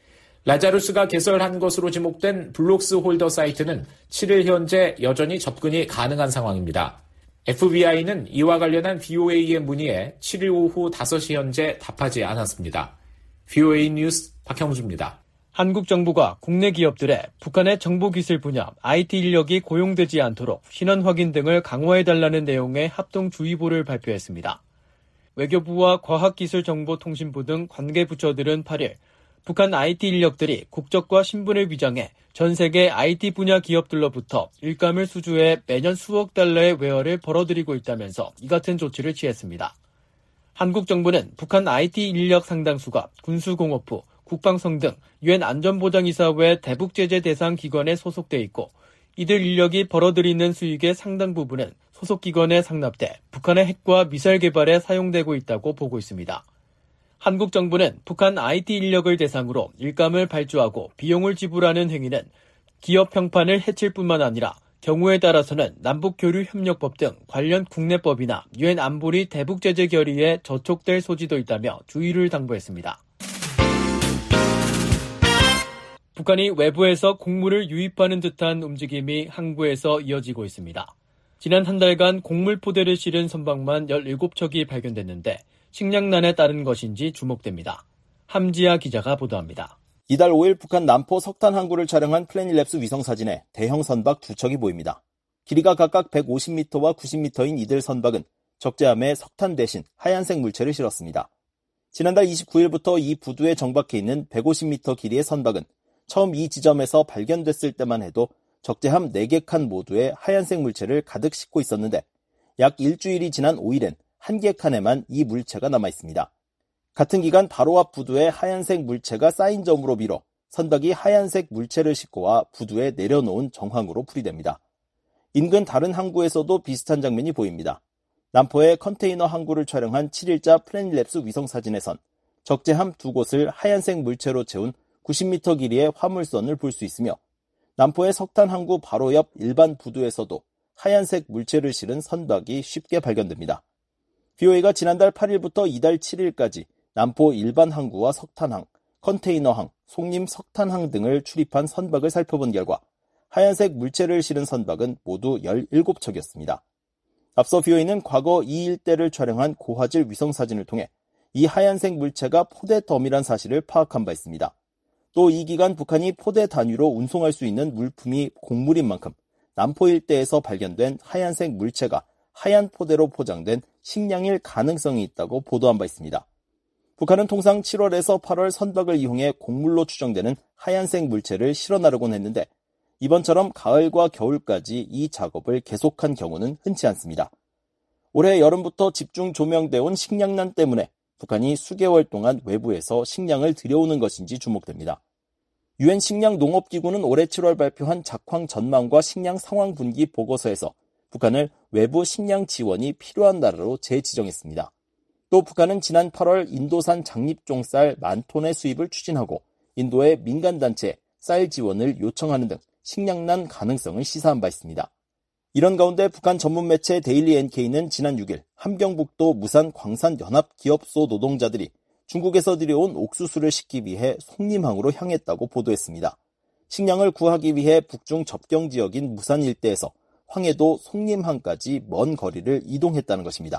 라자루스가 개설한 것으로 지목된 블록스 홀더 사이트는 칠일 현재 여전히 접근이 가능한 상황입니다. 에프비아이는 이와 관련한 브이오에이의 문의에 칠일 오후 다섯 시 현재 답하지 않았습니다. 브이오에이 뉴스 박형주입니다. 한국 정부가 국내 기업들의 북한의 정보기술 분야 아이티 인력이 고용되지 않도록 신원 확인 등을 강화해달라는 내용의 합동주의보를 발표했습니다. 외교부와 과학기술정보통신부 등 관계부처들은 팔일 북한 아이티 인력들이 국적과 신분을 위장해 전 세계 아이티 분야 기업들로부터 일감을 수주해 매년 수억 달러의 외화를 벌어들이고 있다면서 이 같은 조치를 취했습니다. 한국 정부는 북한 아이티 인력 상당수가 군수공업부, 국방성 등 유엔 안전보장이사회 대북제재 대상 기관에 소속돼 있고 이들 인력이 벌어들이는 수익의 상당 부분은 소속 기관에 상납돼 북한의 핵과 미사일 개발에 사용되고 있다고 보고 있습니다. 한국 정부는 북한 아이티 인력을 대상으로 일감을 발주하고 비용을 지불하는 행위는 기업 평판을 해칠 뿐만 아니라 경우에 따라서는 남북교류협력법 등 관련 국내법이나 유엔 안보리 대북제재 결의에 저촉될 소지도 있다며 주의를 당부했습니다. 북한이 외부에서 곡물을 유입하는 듯한 움직임이 항구에서 이어지고 있습니다. 지난 한 달간 곡물 포대를 실은 선박만 열일곱 척이 발견됐는데 식량난에 따른 것인지 주목됩니다. 함지아 기자가 보도합니다. 이달 오일 북한 남포 석탄 항구를 촬영한 플래닛랩스 위성사진에 대형 선박 두 척이 보입니다. 길이가 각각 백오십 미터와 구십 미터인 이들 선박은 적재함에 석탄 대신 하얀색 물체를 실었습니다. 지난달 이십구일부터 이 부두에 정박해 있는 백오십 미터 길이의 선박은 처음 이 지점에서 발견됐을 때만 해도 적재함 네 개 칸 모두에 하얀색 물체를 가득 싣고 있었는데 약 일주일이 지난 오일엔 한 개 칸에만 이 물체가 남아있습니다. 같은 기간 바로 앞 부두에 하얀색 물체가 쌓인 점으로 미뤄 선박이 하얀색 물체를 싣고 와 부두에 내려놓은 정황으로 풀이됩니다. 인근 다른 항구에서도 비슷한 장면이 보입니다. 남포의 컨테이너 항구를 촬영한 칠일자 플래닛랩스 위성사진에선 적재함 두 곳을 하얀색 물체로 채운 구십 미터 길이의 화물선을 볼 수 있으며 남포의 석탄 항구 바로 옆 일반 부두에서도 하얀색 물체를 실은 선박이 쉽게 발견됩니다. 브이오에이가 지난달 팔일부터 이달 칠일까지 남포 일반 항구와 석탄항, 컨테이너항, 송림 석탄항 등을 출입한 선박을 살펴본 결과 하얀색 물체를 실은 선박은 모두 열일곱 척이었습니다. 앞서 브이오에이는 과거 이 일대를 촬영한 고화질 위성사진을 통해 이 하얀색 물체가 포대덤이란 사실을 파악한 바 있습니다. 또 이 기간 북한이 포대 단위로 운송할 수 있는 물품이 곡물인 만큼 남포 일대에서 발견된 하얀색 물체가 하얀 포대로 포장된 식량일 가능성이 있다고 보도한 바 있습니다. 북한은 통상 칠월에서 팔월 선박을 이용해 곡물로 추정되는 하얀색 물체를 실어나르곤 했는데 이번처럼 가을과 겨울까지 이 작업을 계속한 경우는 흔치 않습니다. 올해 여름부터 집중 조명돼 온 식량난 때문에 북한이 수개월 동안 외부에서 식량을 들여오는 것인지 주목됩니다. 유엔 식량농업기구는 올해 칠월 발표한 작황 전망과 식량 상황 분기 보고서에서 북한을 외부 식량 지원이 필요한 나라로 재지정했습니다. 또 북한은 지난 팔월 인도산 장립종 쌀 만 톤의 수입을 추진하고 인도의 민간단체에 쌀 지원을 요청하는 등 식량난 가능성을 시사한 바 있습니다. 이런 가운데 북한 전문 매체 데일리 엔케이는 지난 육 일 함경북도 무산 광산연합기업소 노동자들이 중국에서 들여온 옥수수를 싣기 위해 송림항으로 향했다고 보도했습니다. 식량을 구하기 위해 북중 접경 지역인 무산 일대에서 황해도 송림항까지 먼 거리를 이동했다는 것입니다.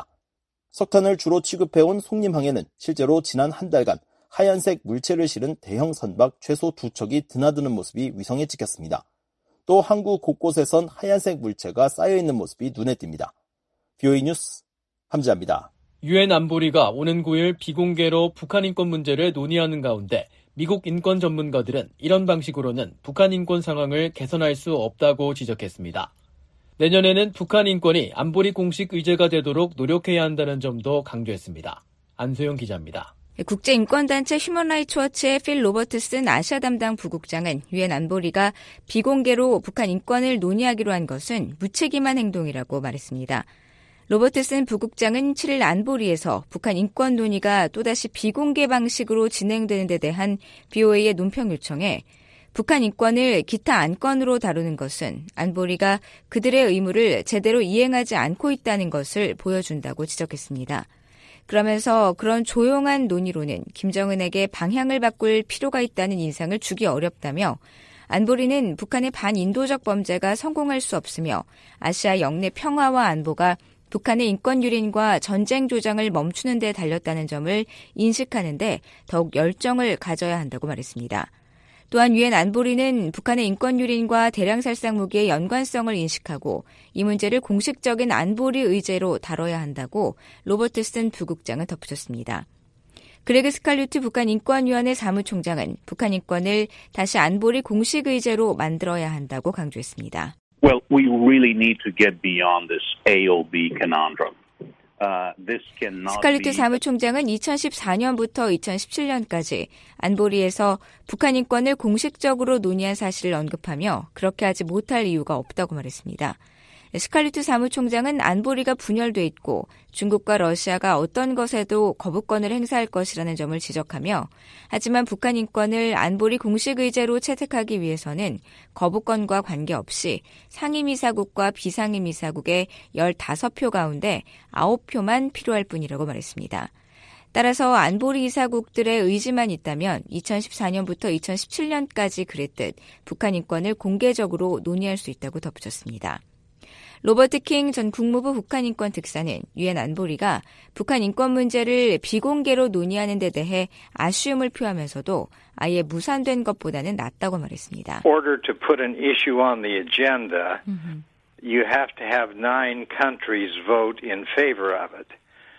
석탄을 주로 취급해온 송림항에는 실제로 지난 한 달간 하얀색 물체를 실은 대형 선박 최소 두 척이 드나드는 모습이 위성에 찍혔습니다. 또 항구 곳곳에선 하얀색 물체가 쌓여있는 모습이 눈에 띕니다. 비오이 뉴스 함지아입니다. 유엔 안보리가 오는 구 일 비공개로 북한 인권 문제를 논의하는 가운데 미국 인권 전문가들은 이런 방식으로는 북한 인권 상황을 개선할 수 없다고 지적했습니다. 내년에는 북한 인권이 안보리 공식 의제가 되도록 노력해야 한다는 점도 강조했습니다. 안소영 기자입니다. 국제인권단체 휴먼라이츠워치의 필 로버트슨 아시아 담당 부국장은 유엔 안보리가 비공개로 북한 인권을 논의하기로 한 것은 무책임한 행동이라고 말했습니다. 로버트슨 부국장은 칠 일 안보리에서 북한 인권 논의가 또다시 비공개 방식으로 진행되는 데 대한 비오에이의 논평 요청에 북한 인권을 기타 안건으로 다루는 것은 안보리가 그들의 의무를 제대로 이행하지 않고 있다는 것을 보여준다고 지적했습니다. 그러면서 그런 조용한 논의로는 김정은에게 방향을 바꿀 필요가 있다는 인상을 주기 어렵다며 안보리는 북한의 반인도적 범죄가 성공할 수 없으며 아시아 영내 평화와 안보가 북한의 인권 유린과 전쟁 조장을 멈추는 데 달렸다는 점을 인식하는데 더욱 열정을 가져야 한다고 말했습니다. 또한 유엔 안보리는 북한의 인권 유린과 대량 살상 무기의 연관성을 인식하고 이 문제를 공식적인 안보리 의제로 다뤄야 한다고 로버트슨 부국장은 덧붙였습니다. 그레그 스칼류트 북한 인권위원회 사무총장은 북한 인권을 다시 안보리 공식 의제로 만들어야 한다고 강조했습니다. Well, we really need to get beyond this 에이오비 conundrum. 스칼리트 사무총장은 이천십사 년부터 이천십칠 년까지 안보리에서 북한 인권을 공식적으로 논의한 사실을 언급하며 그렇게 하지 못할 이유가 없다고 말했습니다. 스칼리트 사무총장은 안보리가 분열돼 있고 중국과 러시아가 어떤 것에도 거부권을 행사할 것이라는 점을 지적하며 하지만 북한 인권을 안보리 공식 의제로 채택하기 위해서는 거부권과 관계없이 상임이사국과 비상임이사국의 열다섯 표 가운데 아홉 표만 필요할 뿐이라고 말했습니다. 따라서 안보리 이사국들의 의지만 있다면 이천십사 년부터 이천십칠 년까지 그랬듯 북한 인권을 공개적으로 논의할 수 있다고 덧붙였습니다. 로버트 킹 전 국무부 북한인권 특사는 유엔 안보리가 북한 인권 문제를 비공개로 논의하는 데 대해 아쉬움을 표하면서도 아예 무산된 것보다는 낫다고 말했습니다. In order to put an issue on the agenda, mm-hmm. you have to have nine countries vote in favor of it.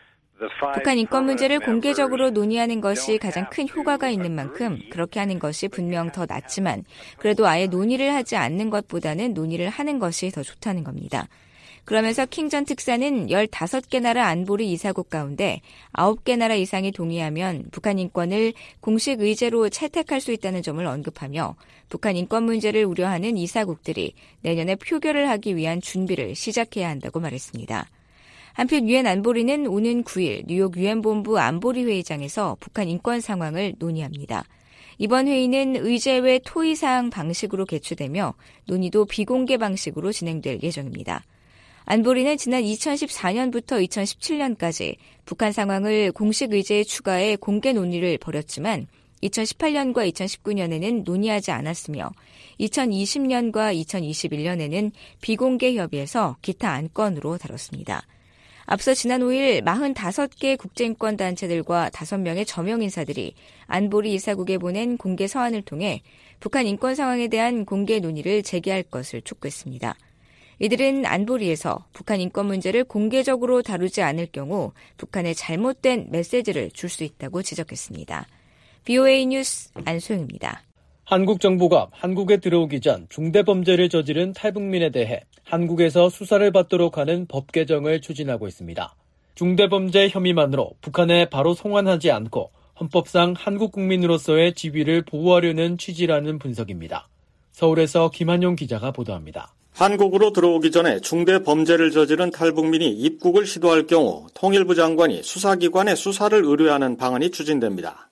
북한 인권 문제를 공개적으로 논의하는 것이 가장 큰 효과가 있는 만큼 그렇게 하는 것이 분명 더 낫지만 그래도 아예 논의를 하지 않는 것보다는 논의를 하는 것이 더 좋다는 겁니다. 그러면서 킹 전 특사는 열다섯 개 나라 안보리 이사국 가운데 아홉 개 나라 이상이 동의하면 북한 인권을 공식 의제로 채택할 수 있다는 점을 언급하며 북한 인권 문제를 우려하는 이사국들이 내년에 표결을 하기 위한 준비를 시작해야 한다고 말했습니다. 한편 유엔 안보리는 오는 구 일 뉴욕 유엔본부 안보리 회의장에서 북한 인권 상황을 논의합니다. 이번 회의는 의제외 토의사항 방식으로 개최되며 논의도 비공개 방식으로 진행될 예정입니다. 안보리는 지난 이천십사 년부터 이천십칠 년까지 북한 상황을 공식 의제에 추가해 공개 논의를 벌였지만 이천십팔 년과 이천십구 년에는 논의하지 않았으며 이천이십 년과 이천이십일 년에는 비공개 협의에서 기타 안건으로 다뤘습니다. 앞서 지난 오 일 사십오 개 국제인권단체들과 다섯 명의 저명 인사들이 안보리 이사국에 보낸 공개 서한을 통해 북한 인권 상황에 대한 공개 논의를 재개할 것을 촉구했습니다. 이들은 안보리에서 북한 인권 문제를 공개적으로 다루지 않을 경우 북한에 잘못된 메시지를 줄 수 있다고 지적했습니다. 브이오에이 뉴스 안소영입니다. 한국 정부가 한국에 들어오기 전 중대범죄를 저지른 탈북민에 대해 한국에서 수사를 받도록 하는 법 개정을 추진하고 있습니다. 중대범죄 혐의만으로 북한에 바로 송환하지 않고 헌법상 한국 국민으로서의 지위를 보호하려는 취지라는 분석입니다. 서울에서 김한용 기자가 보도합니다. 한국으로 들어오기 전에 중대 범죄를 저지른 탈북민이 입국을 시도할 경우 통일부 장관이 수사기관에 수사를 의뢰하는 방안이 추진됩니다.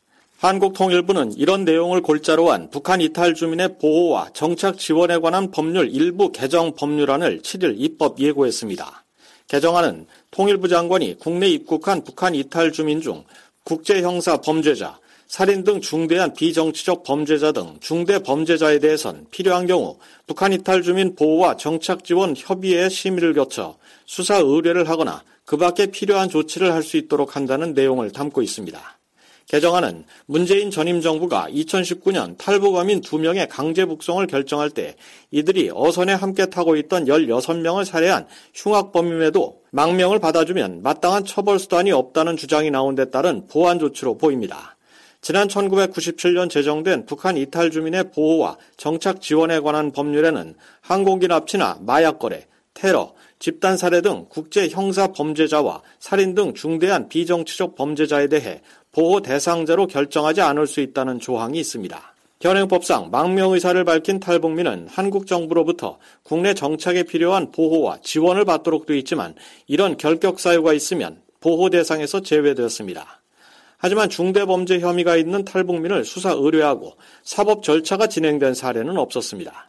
한국통일부는 이런 내용을 골자로 한 북한 이탈 주민의 보호와 정착 지원에 관한 법률 일부 개정 법률안을 칠일 입법 예고했습니다. 개정안은 통일부 장관이 국내 입국한 북한 이탈 주민 중 국제형사 범죄자, 살인 등 중대한 비정치적 범죄자 등 중대 범죄자에 대해선 필요한 경우 북한 이탈 주민 보호와 정착 지원 협의회 심의를 거쳐 수사 의뢰를 하거나 그 밖에 필요한 조치를 할 수 있도록 한다는 내용을 담고 있습니다. 개정안은 문재인 전임 정부가 이천십구 년 탈북어민 두 명의 강제 북송을 결정할 때 이들이 어선에 함께 타고 있던 열여섯 명을 살해한 흉악범임에도 망명을 받아주면 마땅한 처벌 수단이 없다는 주장이 나온 데 따른 보완 조치로 보입니다. 지난 천구백구십칠 년 제정된 북한 이탈 주민의 보호와 정착 지원에 관한 법률에는 항공기 납치나 마약 거래, 테러, 집단 살해 등 국제 형사 범죄자와 살인 등 중대한 비정치적 범죄자에 대해 보호 대상자로 결정하지 않을 수 있다는 조항이 있습니다. 현행법상 망명 의사를 밝힌 탈북민은 한국 정부로부터 국내 정착에 필요한 보호와 지원을 받도록 되어 있지만 이런 결격 사유가 있으면 보호 대상에서 제외되었습니다. 하지만 중대범죄 혐의가 있는 탈북민을 수사 의뢰하고 사법 절차가 진행된 사례는 없었습니다.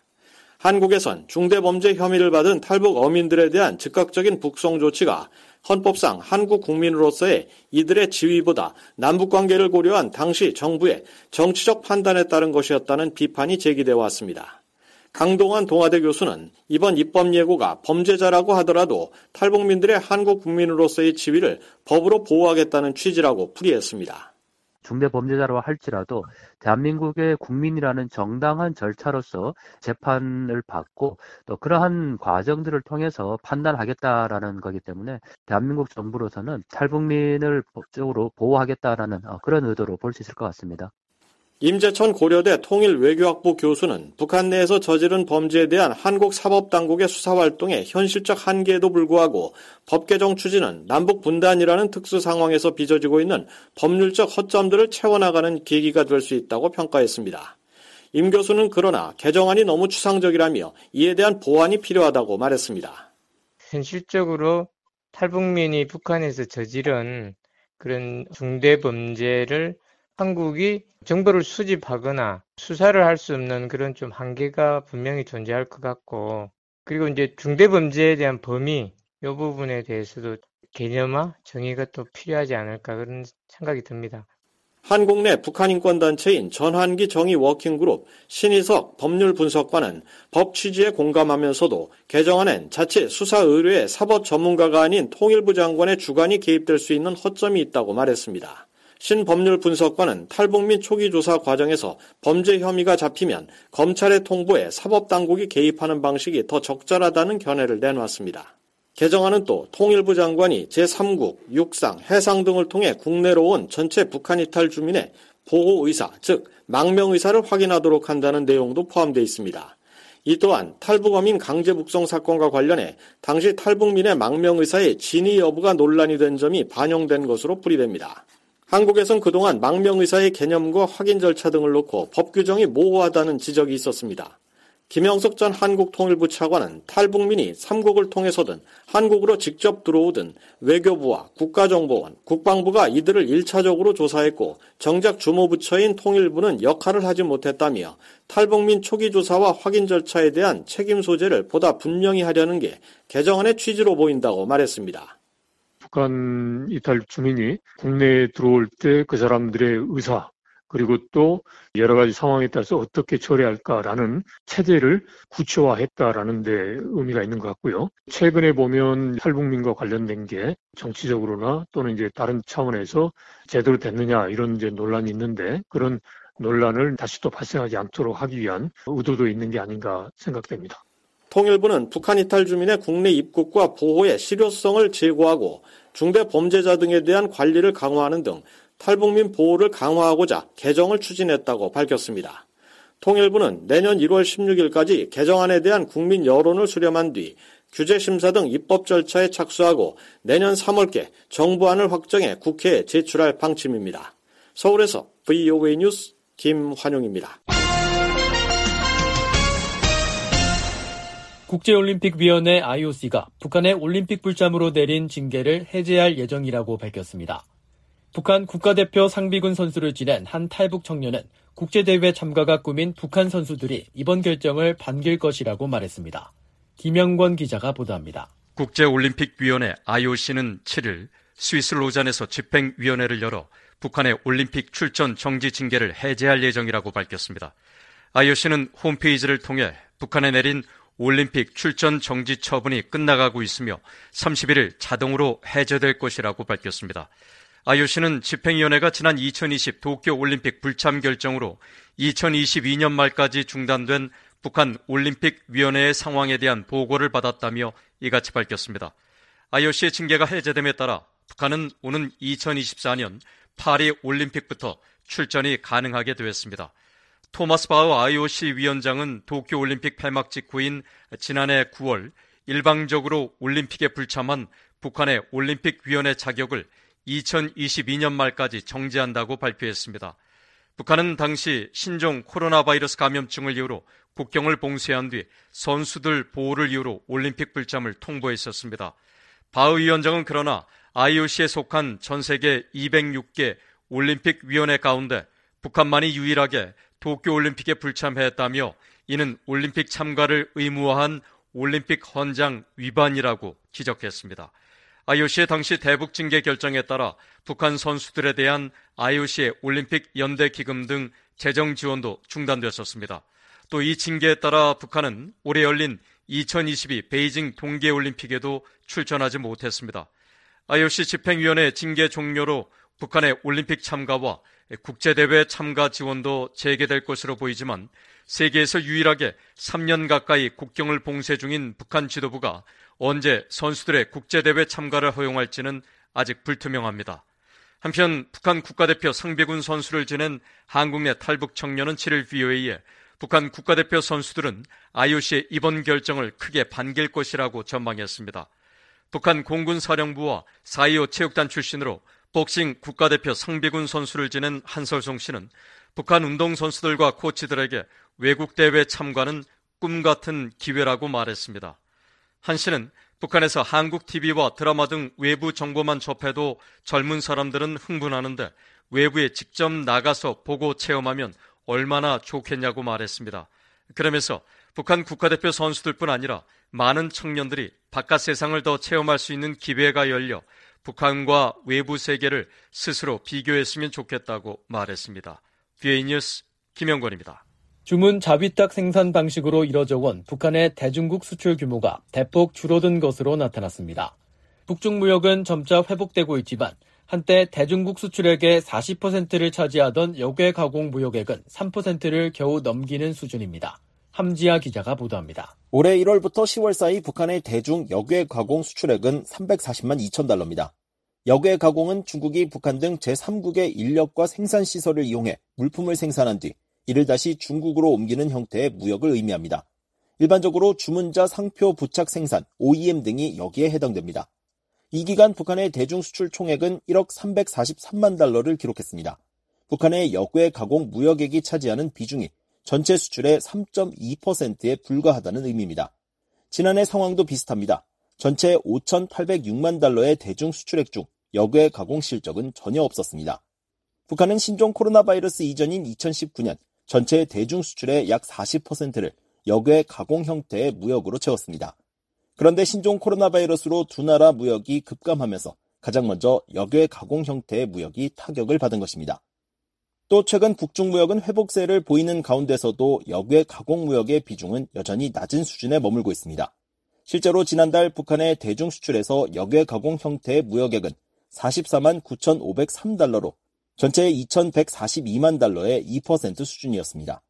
한국에선 중대범죄 혐의를 받은 탈북 어민들에 대한 즉각적인 북송 조치가 헌법상 한국 국민으로서의 이들의 지위보다 남북관계를 고려한 당시 정부의 정치적 판단에 따른 것이었다는 비판이 제기되어 왔습니다. 강동원 동아대 교수는 이번 입법 예고가 범죄자라고 하더라도 탈북민들의 한국 국민으로서의 지위를 법으로 보호하겠다는 취지라고 풀이했습니다. 중대 범죄자로 할지라도 대한민국의 국민이라는 정당한 절차로서 재판을 받고 또 그러한 과정들을 통해서 판단하겠다라는 거기 때문에 대한민국 정부로서는 탈북민을 법적으로 보호하겠다라는 그런 의도로 볼 수 있을 것 같습니다. 임재천 고려대 통일외교학부 교수는 북한 내에서 저지른 범죄에 대한 한국 사법당국의 수사활동의 현실적 한계에도 불구하고 법 개정 추진은 남북 분단이라는 특수 상황에서 빚어지고 있는 법률적 허점들을 채워나가는 계기가 될 수 있다고 평가했습니다. 임 교수는 그러나 개정안이 너무 추상적이라며 이에 대한 보완이 필요하다고 말했습니다. 현실적으로 탈북민이 북한에서 저지른 그런 중대범죄를 한국이 정보를 수집하거나 수사를 할 수 없는 그런 좀 한계가 분명히 존재할 것 같고, 그리고 이제 중대범죄에 대한 범위, 이 부분에 대해서도 개념화, 정의가 또 필요하지 않을까 그런 생각이 듭니다. 한국 내 북한 인권단체인 전환기 정의 워킹그룹 신희석 법률분석관은 법 취지에 공감하면서도 개정안엔 자칫 수사 의뢰에 사법 전문가가 아닌 통일부 장관의 주관이 개입될 수 있는 허점이 있다고 말했습니다. 신 법률 분석관은 탈북민 초기 조사 과정에서 범죄 혐의가 잡히면 검찰의 통보에 사법당국이 개입하는 방식이 더 적절하다는 견해를 내놓았습니다. 개정안은 또 통일부 장관이 제삼국, 육상, 해상 등을 통해 국내로 온 전체 북한 이탈 주민의 보호 의사, 즉 망명 의사를 확인하도록 한다는 내용도 포함되어 있습니다. 이 또한 탈북어민 강제 북송 사건과 관련해 당시 탈북민의 망명 의사의 진위 여부가 논란이 된 점이 반영된 것으로 풀이됩니다. 한국에선 그동안 망명의사의 개념과 확인 절차 등을 놓고 법 규정이 모호하다는 지적이 있었습니다. 김영석 전 한국통일부 차관은 탈북민이 삼국을 통해서든 한국으로 직접 들어오든 외교부와 국가정보원, 국방부가 이들을 일차적으로 조사했고 정작 주무부처인 통일부는 역할을 하지 못했다며 탈북민 초기 조사와 확인 절차에 대한 책임 소재를 보다 분명히 하려는 게 개정안의 취지로 보인다고 말했습니다. 북한 이탈 주민이 국내에 들어올 때 그 사람들의 의사 그리고 또 여러 가지 상황에 따라서 어떻게 처리할까라는 체제를 구체화했다라는 데 의미가 있는 것 같고요. 최근에 보면 탈북민과 관련된 게 정치적으로나 또는 이제 다른 차원에서 제대로 됐느냐 이런 이제 논란이 있는데 그런 논란을 다시 또 발생하지 않도록 하기 위한 의도도 있는 게 아닌가 생각됩니다. 통일부는 북한 이탈 주민의 국내 입국과 보호의 실효성을 제고하고 중대 범죄자 등에 대한 관리를 강화하는 등 탈북민 보호를 강화하고자 개정을 추진했다고 밝혔습니다. 통일부는 내년 일월 십육일까지 개정안에 대한 국민 여론을 수렴한 뒤 규제 심사 등 입법 절차에 착수하고 내년 삼월께 정부안을 확정해 국회에 제출할 방침입니다. 서울에서 브이오에이 뉴스 김환용입니다. 국제올림픽위원회 아이오씨가 북한의 올림픽 불참으로 내린 징계를 해제할 예정이라고 밝혔습니다. 북한 국가대표 상비군 선수를 지낸 한 탈북 청년은 국제대회 참가가 꿈인 북한 선수들이 이번 결정을 반길 것이라고 말했습니다. 김영권 기자가 보도합니다. 국제올림픽위원회 아이오씨는 칠일 스위스 로잔에서 집행위원회를 열어 북한의 올림픽 출전 정지 징계를 해제할 예정이라고 밝혔습니다. 아이오씨는 홈페이지를 통해 북한에 내린 올림픽 출전 정지 처분이 끝나가고 있으며 삼십일일 자동으로 해제될 것이라고 밝혔습니다. 아이오씨는 집행위원회가 지난 이천이십 도쿄 올림픽 불참 결정으로 이천이십이년 말까지 중단된 북한 올림픽위원회의 상황에 대한 보고를 받았다며 이같이 밝혔습니다. 아이오씨의 징계가 해제됨에 따라 북한은 오는 이천이십사년 파리 올림픽부터 출전이 가능하게 되었습니다. 토마스 바흐 아이오씨 위원장은 도쿄올림픽 폐막 직후인 지난해 구월 일방적으로 올림픽에 불참한 북한의 올림픽위원회 자격을 이천이십이년 말까지 정지한다고 발표했습니다. 북한은 당시 신종 코로나 바이러스 감염증을 이유로 국경을 봉쇄한 뒤 선수들 보호를 이유로 올림픽 불참을 통보했었습니다. 바흐 위원장은 그러나 아이오씨에 속한 전 세계 이백육개 올림픽위원회 가운데 북한만이 유일하게 도쿄올림픽에 불참했다며 이는 올림픽 참가를 의무화한 올림픽 헌장 위반이라고 지적했습니다. 아이오씨의 당시 대북 징계 결정에 따라 북한 선수들에 대한 아이오씨의 올림픽 연대 기금 등 재정 지원도 중단됐었습니다. 또 이 징계에 따라 북한은 올해 열린 이천이십이 베이징 동계올림픽에도 출전하지 못했습니다. 아이오씨 집행위원회 징계 종료로 북한의 올림픽 참가와 국제대회 참가 지원도 재개될 것으로 보이지만 세계에서 유일하게 삼 년 가까이 국경을 봉쇄 중인 북한 지도부가 언제 선수들의 국제대회 참가를 허용할지는 아직 불투명합니다. 한편 북한 국가대표 상비군 선수를 지낸 한국 내 탈북 청년은 칠일 브이오에이에 북한 국가대표 선수들은 아이오씨의 이번 결정을 크게 반길 것이라고 전망했습니다. 북한 공군사령부와 사이오 체육단 출신으로 복싱 국가대표 상비군 선수를 지낸 한설송 씨는 북한 운동선수들과 코치들에게 외국 대회 참가는 꿈같은 기회라고 말했습니다. 한 씨는 북한에서 한국 티비와 드라마 등 외부 정보만 접해도 젊은 사람들은 흥분하는데 외부에 직접 나가서 보고 체험하면 얼마나 좋겠냐고 말했습니다. 그러면서 북한 국가대표 선수들뿐 아니라 많은 청년들이 바깥 세상을 더 체험할 수 있는 기회가 열려 북한과 외부 세계를 스스로 비교했으면 좋겠다고 말했습니다. 브이오에이 뉴스 김영권입니다. 주문 자위탁 생산 방식으로 이뤄져 온 북한의 대중국 수출 규모가 대폭 줄어든 것으로 나타났습니다. 북중 무역은 점차 회복되고 있지만 한때 대중국 수출액의 사십 퍼센트를 차지하던 역외 가공 무역액은 삼 퍼센트를 겨우 넘기는 수준입니다. 함지아 기자가 보도합니다. 올해 일월부터 시월 사이 북한의 대중 역외 가공 수출액은 삼백사십만 이천 달러입니다. 역외 가공은 중국이 북한 등 제삼국의 인력과 생산시설을 이용해 물품을 생산한 뒤 이를 다시 중국으로 옮기는 형태의 무역을 의미합니다. 일반적으로 주문자 상표 부착 생산, 오이엠 등이 여기에 해당됩니다. 이 기간 북한의 대중 수출 총액은 일억 삼백사십삼만 달러를 기록했습니다. 북한의 역외 가공 무역액이 차지하는 비중이 전체 수출의 삼 점 이 퍼센트에 불과하다는 의미입니다. 지난해 상황도 비슷합니다. 전체 오천팔백육만 달러의 대중 수출액 중 역외 가공 실적은 전혀 없었습니다. 북한은 신종 코로나 바이러스 이전인 이천십구 년 전체 대중 수출의 약 사십 퍼센트를 역외 가공 형태의 무역으로 채웠습니다. 그런데 신종 코로나 바이러스로 두 나라 무역이 급감하면서 가장 먼저 역외 가공 형태의 무역이 타격을 받은 것입니다. 또 최근 북중 무역은 회복세를 보이는 가운데서도 역외 가공 무역의 비중은 여전히 낮은 수준에 머물고 있습니다. 실제로 지난달 북한의 대중 수출에서 역외 가공 형태의 무역액은 사십사만 구천오백삼 달러로 전체 이천백사십이만 달러의 이 퍼센트 수준이었습니다.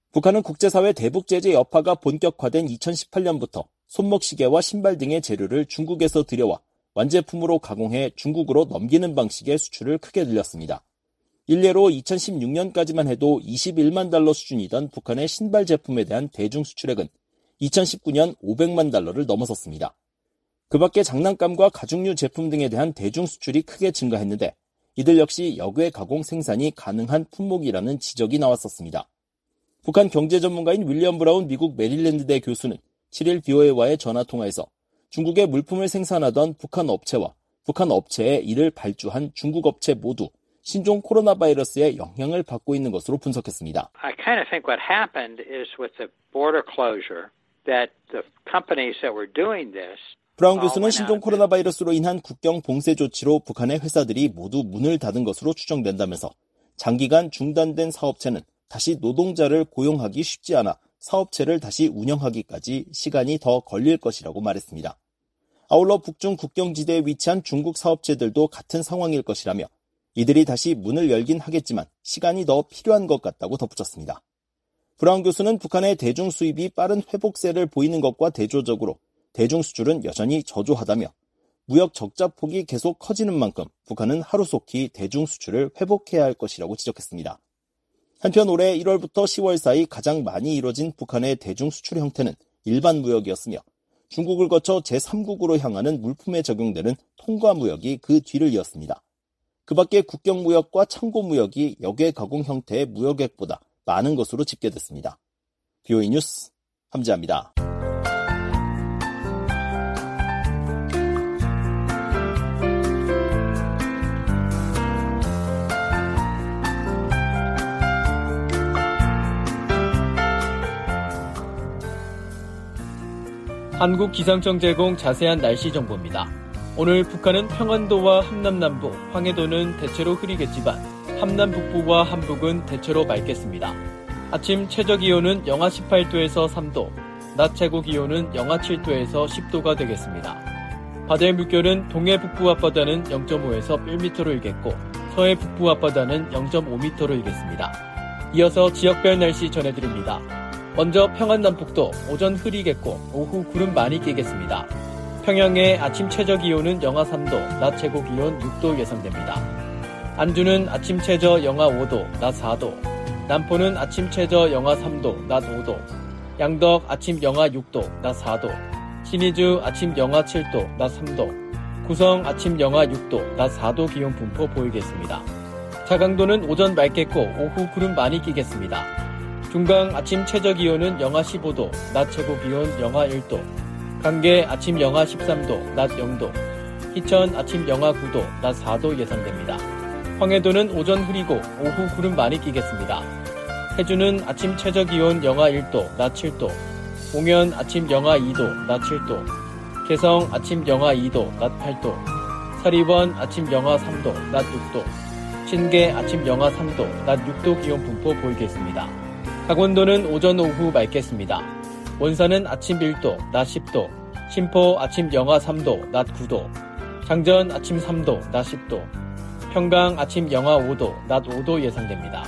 북한은 국제사회 대북제재 여파가 본격화된 이천십팔 년부터 손목시계와 신발 등의 재료를 중국에서 들여와 완제품으로 가공해 중국으로 넘기는 방식의 수출을 크게 늘렸습니다. 일례로 이천십육 년까지만 해도 이십일만 달러 수준이던 북한의 신발 제품에 대한 대중 수출액은 이천십구 년 오백만 달러를 넘어섰습니다. 그 밖에 장난감과 가죽류 제품 등에 대한 대중 수출이 크게 증가했는데 이들 역시 역외 가공 생산이 가능한 품목이라는 지적이 나왔었습니다. 북한 경제 전문가인 윌리엄 브라운 미국 메릴랜드대 교수는 칠 일 비오에이와의 전화통화에서 중국의 물품을 생산하던 북한 업체와 북한 업체에 이를 발주한 중국 업체 모두 신종 코로나 바이러스의 영향을 받고 있는 것으로 분석했습니다. I kind of think what happened is with the border closure that the companies that were doing this 브라운 교수는 신종 코로나 바이러스로 인한 국경 봉쇄 조치로 북한의 회사들이 모두 문을 닫은 것으로 추정된다면서 장기간 중단된 사업체는 다시 노동자를 고용하기 쉽지 않아 사업체를 다시 운영하기까지 시간이 더 걸릴 것이라고 말했습니다. 아울러 북중 국경지대에 위치한 중국 사업체들도 같은 상황일 것이라며 이들이 다시 문을 열긴 하겠지만 시간이 더 필요한 것 같다고 덧붙였습니다. 브라운 교수는 북한의 대중 수입이 빠른 회복세를 보이는 것과 대조적으로 대중 수출은 여전히 저조하다며 무역 적자 폭이 계속 커지는 만큼 북한은 하루속히 대중 수출을 회복해야 할 것이라고 지적했습니다. 한편 올해 일월부터 시월 사이 가장 많이 이뤄진 북한의 대중 수출 형태는 일반 무역이었으며 중국을 거쳐 제삼국으로 향하는 물품에 적용되는 통과 무역이 그 뒤를 이었습니다. 그 밖에 국경 무역과 창고 무역이 역외 가공 형태의 무역액보다 많은 것으로 집계됐습니다. 비오이 뉴스 함지아입니다. 한국기상청 제공 자세한 날씨 정보입니다. 오늘 북한은 평안도와 함남남부, 황해도는 대체로 흐리겠지만 함남 북부와 함북은 대체로 맑겠습니다. 아침 최저기온은 영하 십팔 도에서 삼 도, 낮 최고기온은 영하 칠 도에서 십 도가 되겠습니다. 바다의 물결은 동해 북부 앞바다는 영 점 오에서 일 미터로 일겠고 서해 북부 앞바다는 영 점 오 미터로 일겠습니다. 이어서 지역별 날씨 전해드립니다. 먼저 평안남북도 오전 흐리겠고 오후 구름 많이 끼겠습니다. 평양의 아침 최저기온은 영하 삼 도, 낮 최고기온 육 도 예상됩니다. 안주는 아침 최저 영하 오 도, 낮 사 도, 남포는 아침 최저 영하 삼 도, 낮 오 도, 양덕 아침 영하 육 도, 낮 사 도, 신의주 아침 영하 칠 도, 낮 삼 도, 구성 아침 영하 육 도, 낮 사 도 기온 분포 보이겠습니다. 자강도는 오전 맑겠고 오후 구름 많이 끼겠습니다. 중강 아침 최저기온은 영하 십오 도, 낮 최고기온 영하 일 도, 강계 아침 영하 십삼 도, 낮 영 도, 희천 아침 영하 구 도, 낮 사 도 예상됩니다. 황해도는 오전 흐리고 오후 구름 많이 끼겠습니다. 해주는 아침 최저기온 영하 일 도, 낮 칠 도, 옹연 아침 영하 이 도, 낮 칠 도, 개성 아침 영하 이 도, 낮 팔 도, 사리원 아침 영하 삼 도, 낮 육 도, 신계 아침 영하 삼 도, 낮 육 도 기온 분포 보이겠습니다. 강원도는 오전 오후 맑겠습니다. 원산은 아침 일 도, 낮 십 도, 신포 아침 영하 삼 도, 낮 구 도, 장전 아침 삼 도, 낮 십 도, 평강 아침 영하 오 도, 낮 오 도 예상됩니다.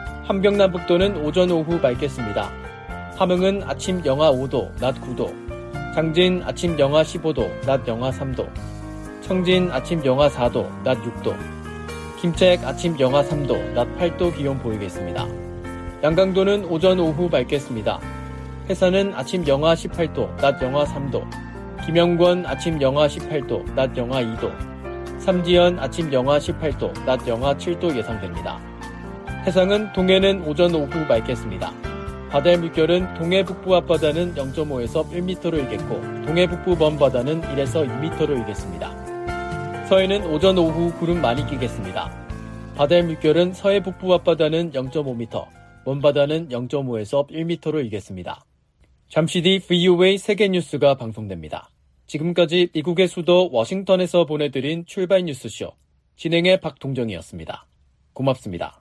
함경남북도는 오전 오후 맑겠습니다. 함흥은 아침 영하 오 도, 낮 구 도, 장진 아침 영하 십오 도, 낮 영하 삼 도, 청진 아침 영하 사 도, 낮 육 도, 김책 아침 영하 삼 도, 낮 팔 도 기온 보이겠습니다. 양강도는 오전 오후 맑겠습니다. 해산은 아침 영하 십팔 도, 낮 영하 삼 도, 김영권 아침 영하 십팔 도, 낮 영하 이 도, 삼지연 아침 영하 십팔 도, 낮 영하 칠 도 예상됩니다. 해상은 동해는 오전 오후 맑겠습니다. 바다의 물결은 동해 북부 앞바다는 영 점 오에서 일 미터로 일겠고 동해 북부 먼바다는 일에서 이 미터로 일겠습니다. 서해는 오전 오후 구름 많이 끼겠습니다. 바다의 물결은 서해 북부 앞바다는 영 점 오 미터, 먼바다는 영 점 오에서 일 미터로 일겠습니다. 잠시 뒤 브이오에이 세계뉴스가 방송됩니다. 지금까지 미국의 수도 워싱턴에서 보내드린 출발 뉴스쇼, 진행의 박동정이었습니다. 고맙습니다.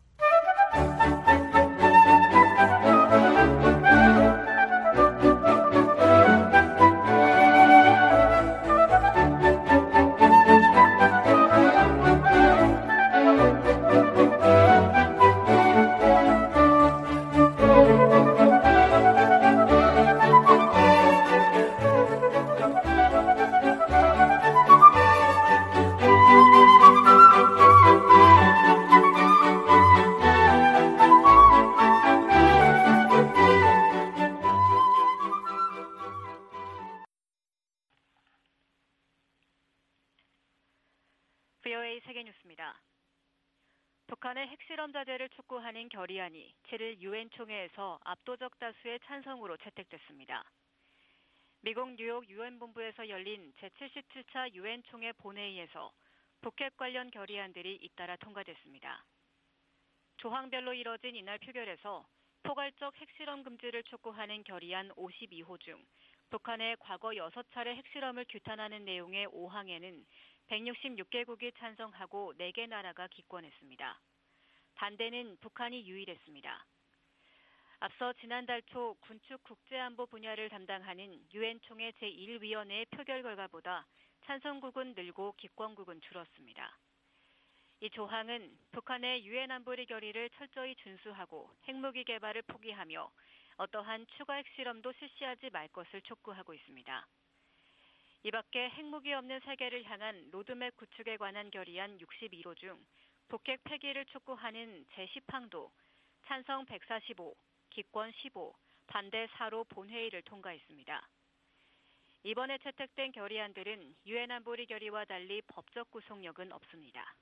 브이오에이 세계뉴스입니다. 북한의 핵실험 자제를 촉구하는 결의안이 칠일 유엔 총회에서 압도적 다수의 찬성으로 채택됐습니다. 미국 뉴욕 유엔 본부에서 열린 제칠십칠 차 유엔 총회 본회의에서 북핵 관련 결의안들이 잇따라 통과됐습니다. 조항별로 이뤄진 이날 표결에서 포괄적 핵실험 금지를 촉구하는 결의안 오십이 호 중 북한의 과거 여섯 차례 핵실험을 규탄하는 내용의 오 항에는 백육십육 개국이 찬성하고 네 개 나라가 기권했습니다. 반대는 북한이 유일했습니다. 앞서 지난달 초 군축 국제안보 분야를 담당하는 유엔 총회 제일 위원회의 표결 결과보다 찬성국은 늘고 기권국은 줄었습니다. 이 조항은 북한의 유엔 안보리 결의를 철저히 준수하고 핵무기 개발을 포기하며 어떠한 추가 핵실험도 실시하지 말 것을 촉구하고 있습니다. 이 밖에 핵무기 없는 세계를 향한 로드맵 구축에 관한 결의안 육십일 호 중 북핵 폐기를 촉구하는 제십 항도 찬성 백사십오, 기권 십오, 반대 사로 본회의를 통과했습니다. 이번에 채택된 결의안들은 유엔 안보리 결의와 달리 법적 구속력은 없습니다.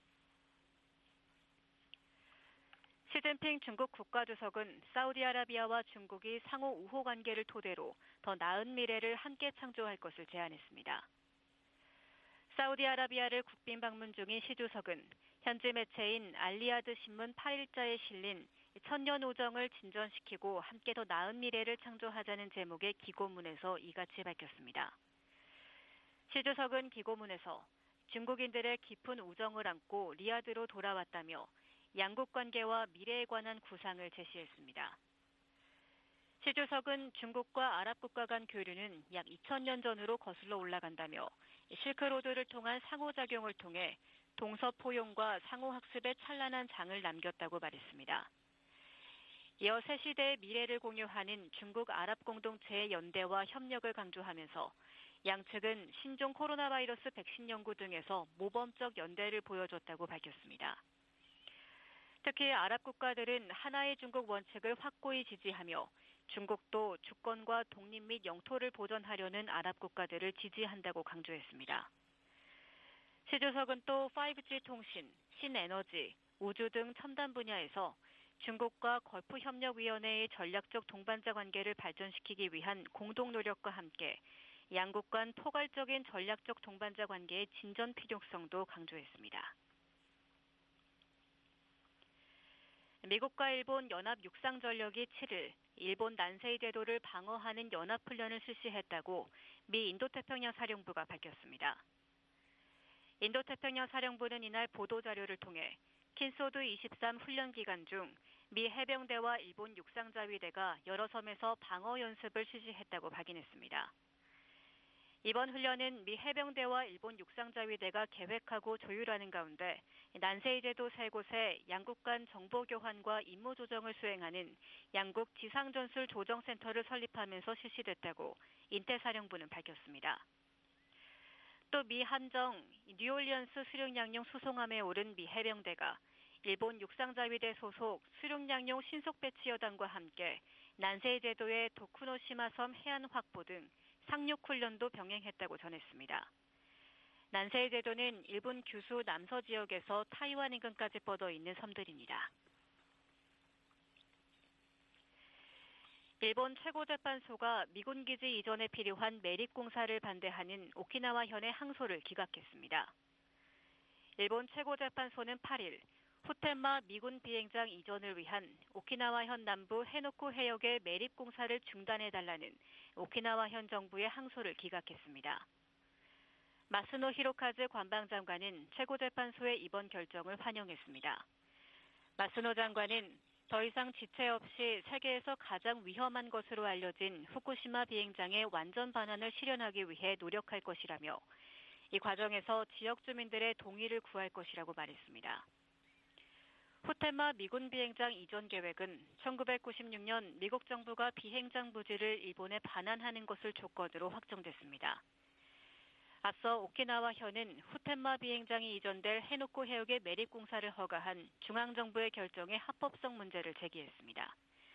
시진핑 중국 국가주석은 사우디아라비아와 중국이 상호 우호 관계를 토대로 더 나은 미래를 함께 창조할 것을 제안했습니다. 사우디아라비아를 국빈 방문 중인 시 주석은 현지 매체인 알리아드 신문 팔 일자에 실린 천년 오정을 진전시키고 함께 더 나은 미래를 창조하자는 제목의 기고문에서 이같이 밝혔습니다. 시 주석은 기고문에서 중국인들의 깊은 우정을 안고 리야드로 돌아왔다며 양국 관계와 미래에 관한 구상을 제시했습니다. 시 주석은 중국과 아랍 국가 간 교류는 약 이천 년 전으로 거슬러 올라간다며 실크로드를 통한 상호작용을 통해 동서포용과 상호학습의 찬란한 장을 남겼다고 말했습니다. 이어 새 시대의 미래를 공유하는 중국 아랍 공동체의 연대와 협력을 강조하면서 양측은 신종 코로나 바이러스 백신 연구 등에서 모범적 연대를 보여줬다고 밝혔습니다. 특히 아랍 국가들은 하나의 중국 원칙을 확고히 지지하며 중국도 주권과 독립 및 영토를 보전하려는 아랍 국가들을 지지한다고 강조했습니다. 시 주석은 또 파이브지 통신, 신에너지, 우주 등 첨단 분야에서 중국과 걸프협력위원회의 전략적 동반자 관계를 발전시키기 위한 공동 노력과 함께 양국 간 포괄적인 전략적 동반자 관계의 진전 필요성도 강조했습니다. 미국과 일본 연합 육상전력이 칠일 일본 난세이 제도를 방어하는 연합훈련을 실시했다고 미 인도태평양 사령부가 밝혔습니다. 인도태평양 사령부는 이날 보도자료를 통해 킨소드 이십삼 훈련 기간 중 미 해병대와 일본 육상자위대가 여러 섬에서 방어 연습을 실시했다고 확인했습니다. 이번 훈련은 미 해병대와 일본 육상자위대가 계획하고 조율하는 가운데 난세이 제도 세 곳에 양국 간 정보 교환과 임무 조정을 수행하는 양국 지상전술 조정센터를 설립하면서 실시됐다고 인태사령부는 밝혔습니다. 또 미 함정 뉴올리언스 수륙양용 수송함에 오른 미 해병대가 일본 육상자위대 소속 수륙양용 신속배치여단과 함께 난세이 제도의 도쿠노시마 섬 해안 확보 등 상륙훈련도 병행했다고 전했습니다. 난세이 제도는 일본 규수 남서 지역에서 타이완 인근까지 뻗어 있는 섬들입니다. 일본 최고재판소가 미군 기지 이전에 필요한 매립공사를 반대하는 오키나와현의 항소를 기각했습니다. 일본 최고재판소는 팔 일 후텐마 미군 비행장 이전을 위한 오키나와현 남부 해노쿠 해역의 매립공사를 중단해달라는 오키나와현 정부의 항소를 기각했습니다. 마스노 히로카즈 관방장관은 최고재판소의 이번 결정을 환영했습니다. 마스노 장관은 더 이상 지체 없이 세계에서 가장 위험한 것으로 알려진 후쿠시마 비행장의 완전 반환을 실현하기 위해 노력할 것이라며 이 과정에서 지역 주민들의 동의를 구할 것이라고 말했습니다. 후텐마 미군 비행장 이전 계획은 천구백구십육 년 미국 정부가 비행장 부지를 일본에 반환하는 것을 조건으로 확정됐습니다. 앞서 오키나와현은 후텐마 비행장이 이전될 해노쿠 해역의 매립공사를 허가한 중앙정부의 결정의 합법성 문제를 제기했습니다.